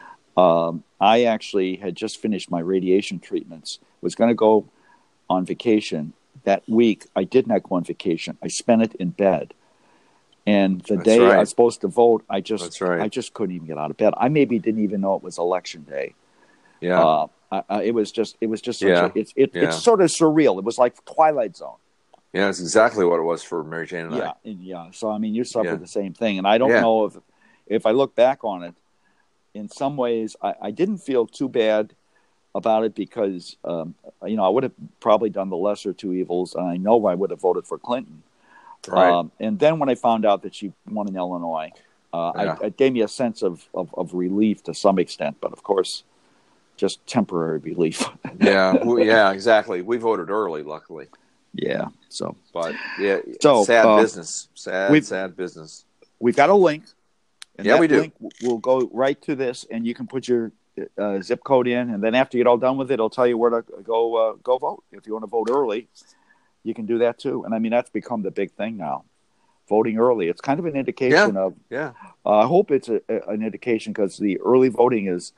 I actually had just finished my radiation treatments, was going to go on vacation. That week, I did not go on vacation. I spent it in bed. And the day I was supposed to vote, I just couldn't even get out of bed. I maybe didn't even know it was election day. Yeah. It was just it's sort of surreal. It was like Twilight Zone. Yeah, it's exactly what it was for Mary Jane and I. Yeah. So I mean, you suffered the same thing, and I don't know if I look back on it, in some ways, I didn't feel too bad about it, because I would have probably done the lesser two evils, and I know I would have voted for Clinton. Right. And then when I found out that she won in Illinois, it gave me a sense of relief to some extent, but of course, just temporary relief. Yeah, exactly. We voted early, luckily. Yeah. So, but sad business. Sad business. We've got a link. And we do. Link will go right to this, and you can put your zip code in, and then after you get all done with it, it'll tell you where to go vote. If you want to vote early, you can do that too. And I mean, that's become the big thing now, voting early. It's kind of an indication of. Yeah. I hope it's an indication, because the early voting is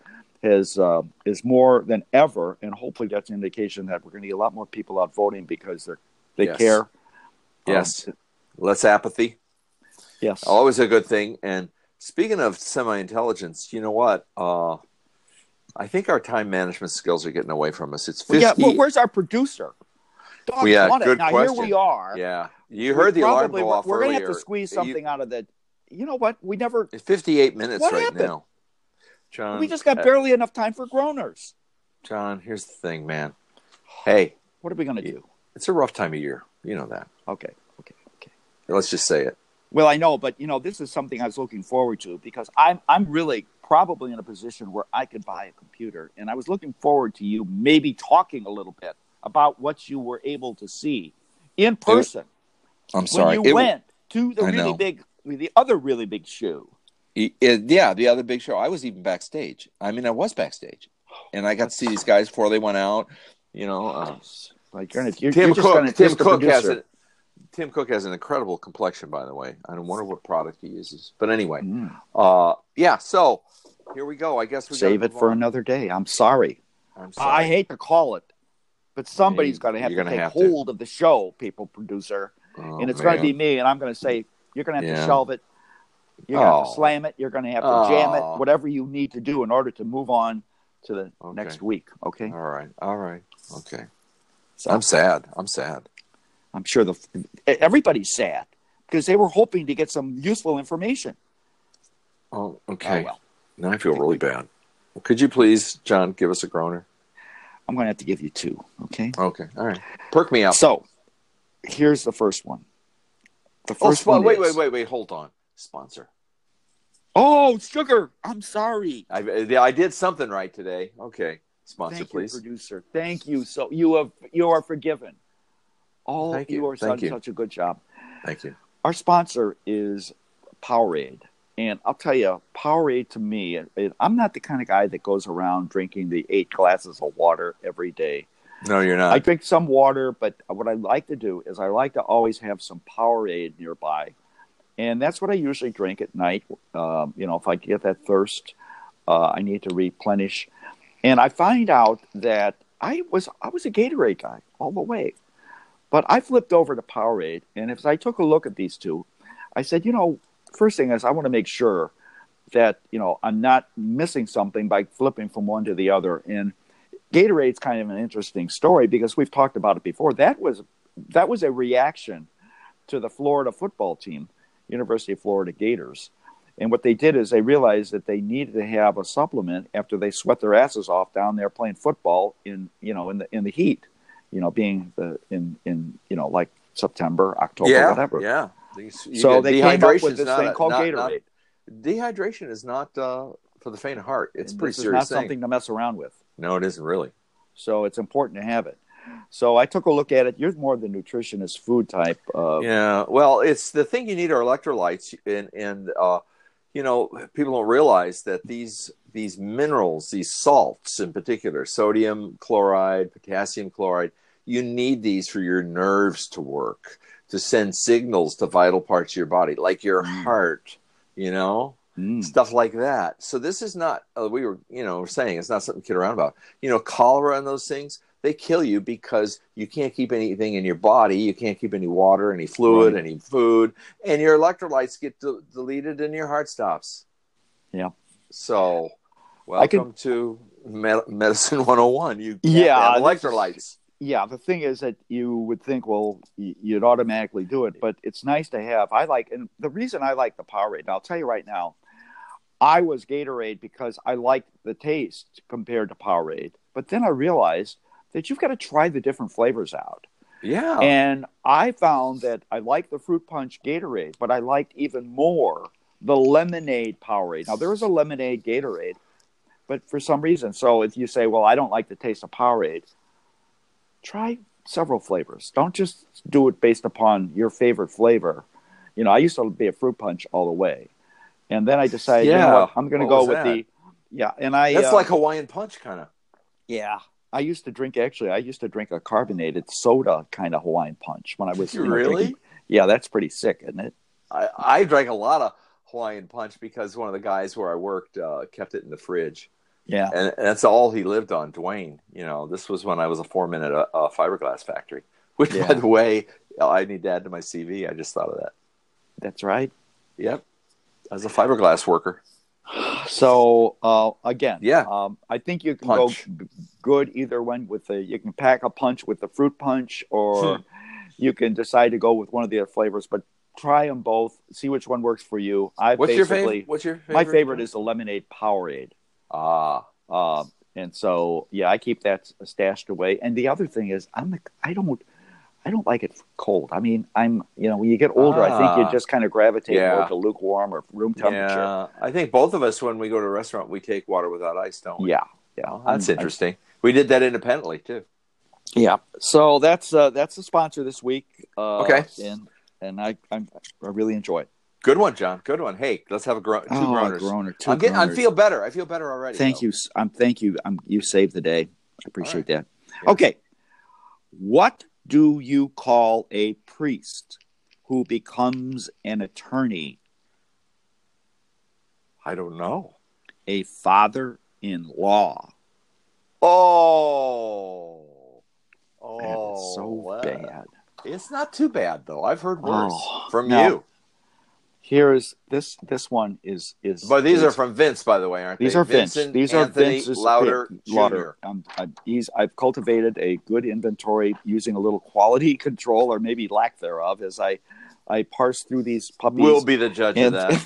more than ever, and hopefully that's an indication that we're going to get a lot more people out voting because they care. Yes. Less apathy. Yes. Always a good thing. And speaking of semi-intelligence, you know what? I think our time management skills are getting away from us. It's 50. Where's our producer? Good now, question. Here we are. Yeah. You heard the alarm go off We're earlier. going to have to squeeze something out of that. You know what? We never... It's 58 minutes happened? now. John, we just got barely enough time for groaners. John, here's the thing, man. Hey. What are we going to do? It's a rough time of year. You know that. Okay. Let's just say it. Well, I know, but this is something I was looking forward to, because I'm really probably in a position where I could buy a computer, and I was looking forward to you maybe talking a little bit about what you were able to see in person. I'm sorry. When you went to the other really big show. The other big show. I was even backstage. I mean, I was backstage, and I got to see these guys before they went out. Tim Tim Cook has an incredible complexion, by the way. I don't wonder what product he uses. But anyway, yeah, so here we go. I guess we save it for another day. I'm sorry. I hate to call it, but somebody's going to have to take hold of the show, people producer. And it's going to be me, and I'm going to say, you're going to have to shelve it. You're going to have to slam it. You're going to have to jam it, whatever you need to do in order to move on to the next week. Okay? All right. Okay. So, I'm sad. I'm sure everybody's sad because they were hoping to get some useful information. Oh, okay. Well. Now I feel really bad. Could you please, John, give us a groaner? I'm going to have to give you 2, okay? Okay, all right. Perk me up. So, here's the first one. The first one wait, hold on. Sponsor. Oh, sugar. I'm sorry. I did something right today. Okay. Sponsor, please. Thank you, producer. Thank you. So you are forgiven. You are done such a good job. Thank you. Our sponsor is Powerade. And I'll tell you, Powerade to me, I'm not the kind of guy that goes around drinking the 8 glasses of water every day. No, you're not. I drink some water, but what I like to do is I like to always have some Powerade nearby. And that's what I usually drink at night. If I get that thirst, I need to replenish. And I find out that I was a Gatorade guy all the way. But I flipped over to Powerade, and as I took a look at these two, I said, first thing is I want to make sure that, I'm not missing something by flipping from one to the other. And Gatorade's kind of an interesting story because we've talked about it before. That was a reaction to the Florida football team, University of Florida Gators. And what they did is they realized that they needed to have a supplement after they sweat their asses off down there playing football in the heat, being like September, October, whatever. Yeah. So they came up with this thing called Gatorade. Dehydration is not for the faint of heart. It's pretty serious. It's not something to mess around with. No, it isn't really. So it's important to have it. So I took a look at it. You're more the nutritionist food type. Yeah. Well, it's the thing you need are electrolytes, and people don't realize that these minerals, these salts in particular, sodium chloride, potassium chloride, you need these for your nerves to work, to send signals to vital parts of your body, like your heart, stuff like that. So this is not, we were, saying it's not something to kid around about. Cholera and those things, they kill you because you can't keep anything in your body. You can't keep any water, any fluid, any food, and your electrolytes get deleted and your heart stops. Yeah. So welcome to Medicine 101. You have electrolytes. Yeah, the thing is that you would think, well, you'd automatically do it, but it's nice to have. And the reason I like the Powerade, and I'll tell you right now, I was Gatorade because I liked the taste compared to Powerade. But then I realized that you've got to try the different flavors out. Yeah. And I found that I liked the Fruit Punch Gatorade, but I liked even more the lemonade Powerade. Now, there is a lemonade Gatorade, but for some reason, so if you say, well, I don't like the taste of Powerade, try several flavors. Don't just do it based upon your favorite flavor. I used to be a Fruit Punch all the way. And then I decided, I'm going to go with that's like Hawaiian Punch kind of. Yeah. I used to drink a carbonated soda kind of Hawaiian Punch when I was really? Drinking. Yeah, that's pretty sick, isn't it? I drank a lot of Hawaiian Punch because one of the guys where I worked kept it in the fridge. Yeah. And that's all he lived on, Dwayne. This was when I was a 4-minute fiberglass factory, which, by the way, I need to add to my CV. I just thought of that. That's right. Yep. As a fiberglass worker. So, again, I think you can punch. go good either one you can pack a punch with the Fruit Punch, or you can decide to go with one of the other flavors, but try them both. See which one works for you. What's your favorite? My favorite is the lemonade Powerade. And so, I keep that stashed away. And the other thing is, I don't like it cold. I mean, when you get older, I think you just kind of gravitate more to lukewarm or room temperature. Yeah, I think both of us, when we go to a restaurant, we take water without ice, don't we? Yeah. Oh, that's interesting. We did that independently too. Yeah. So that's the sponsor this week. Okay. And I really enjoy it. Good one, John. Good one. Hey, let's have two groaners. I feel better. I feel better already. Thank you. Thank you. You saved the day. I appreciate that. Yeah. Okay. What do you call a priest who becomes an attorney? I don't know. A father-in-law. Oh, That is so bad. It's not too bad though. I've heard worse from now, you. Here's this one is. But these are from Vince, by the way, aren't they? These are Vince. These are Vince's Lauder Jr. I've cultivated a good inventory using a little quality control, or maybe lack thereof, as I parse through these puppies. We'll be the judge of that.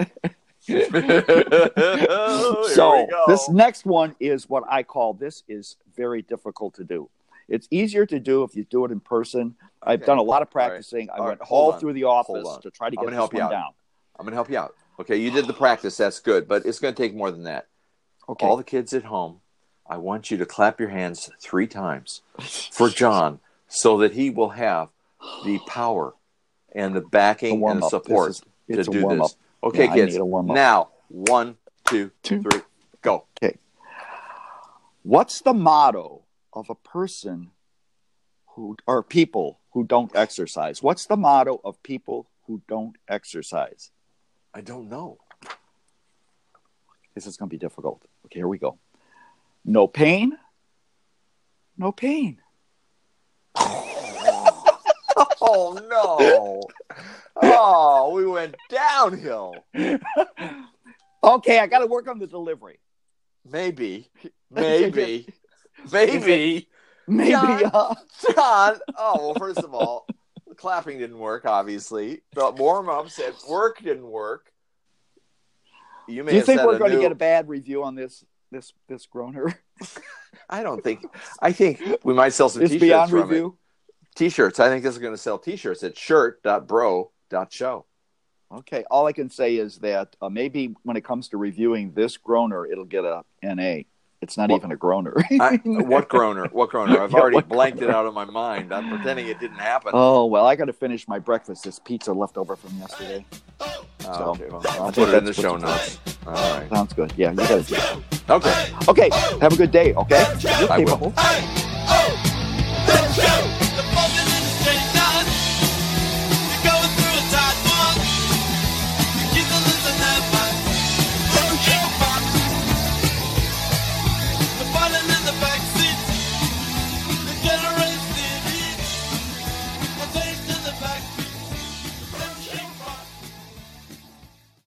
So this next one is what I call, this is very difficult to do. It's easier to do if you do it in person. Okay. I've done a lot of practicing. I went all through the office to try to get this one down. I'm going to help you out. Okay, you did the practice. That's good, but it's going to take more than that. Okay. All the kids at home, I want you to clap your hands 3 times for John so that he will have the power and the backing and the support to do this. Okay, kids. Now, 1, 2, 3, go. Okay. What's the motto of a person or people who don't exercise? What's the motto of people who don't exercise? I don't know. This is going to be difficult. Okay, here we go. No pain, no pain. Oh, no. Oh, we went downhill. Okay, I got to work on the delivery. Maybe. Maybe. John. Oh, well, first of all, the clapping didn't work, obviously. The warm-up said work didn't work. Do you think we're going to get a bad review on this groaner? I don't think. I think we might sell some T-shirts beyond from review? It. T-shirts. I think this is going to sell T-shirts at shirt.bro.show. Okay. All I can say is that maybe when it comes to reviewing this groaner, it'll get a NA. It's not even a groaner. What groaner? What groaner? I've already blanked it out of my mind. I'm pretending it didn't happen. Oh, well, I got to finish my breakfast. This pizza left over from yesterday. Okay, well, I'll put it in the show notes. All right. Sounds good. Yeah, you got to do that. Okay. Okay. Have a good day, okay? I will.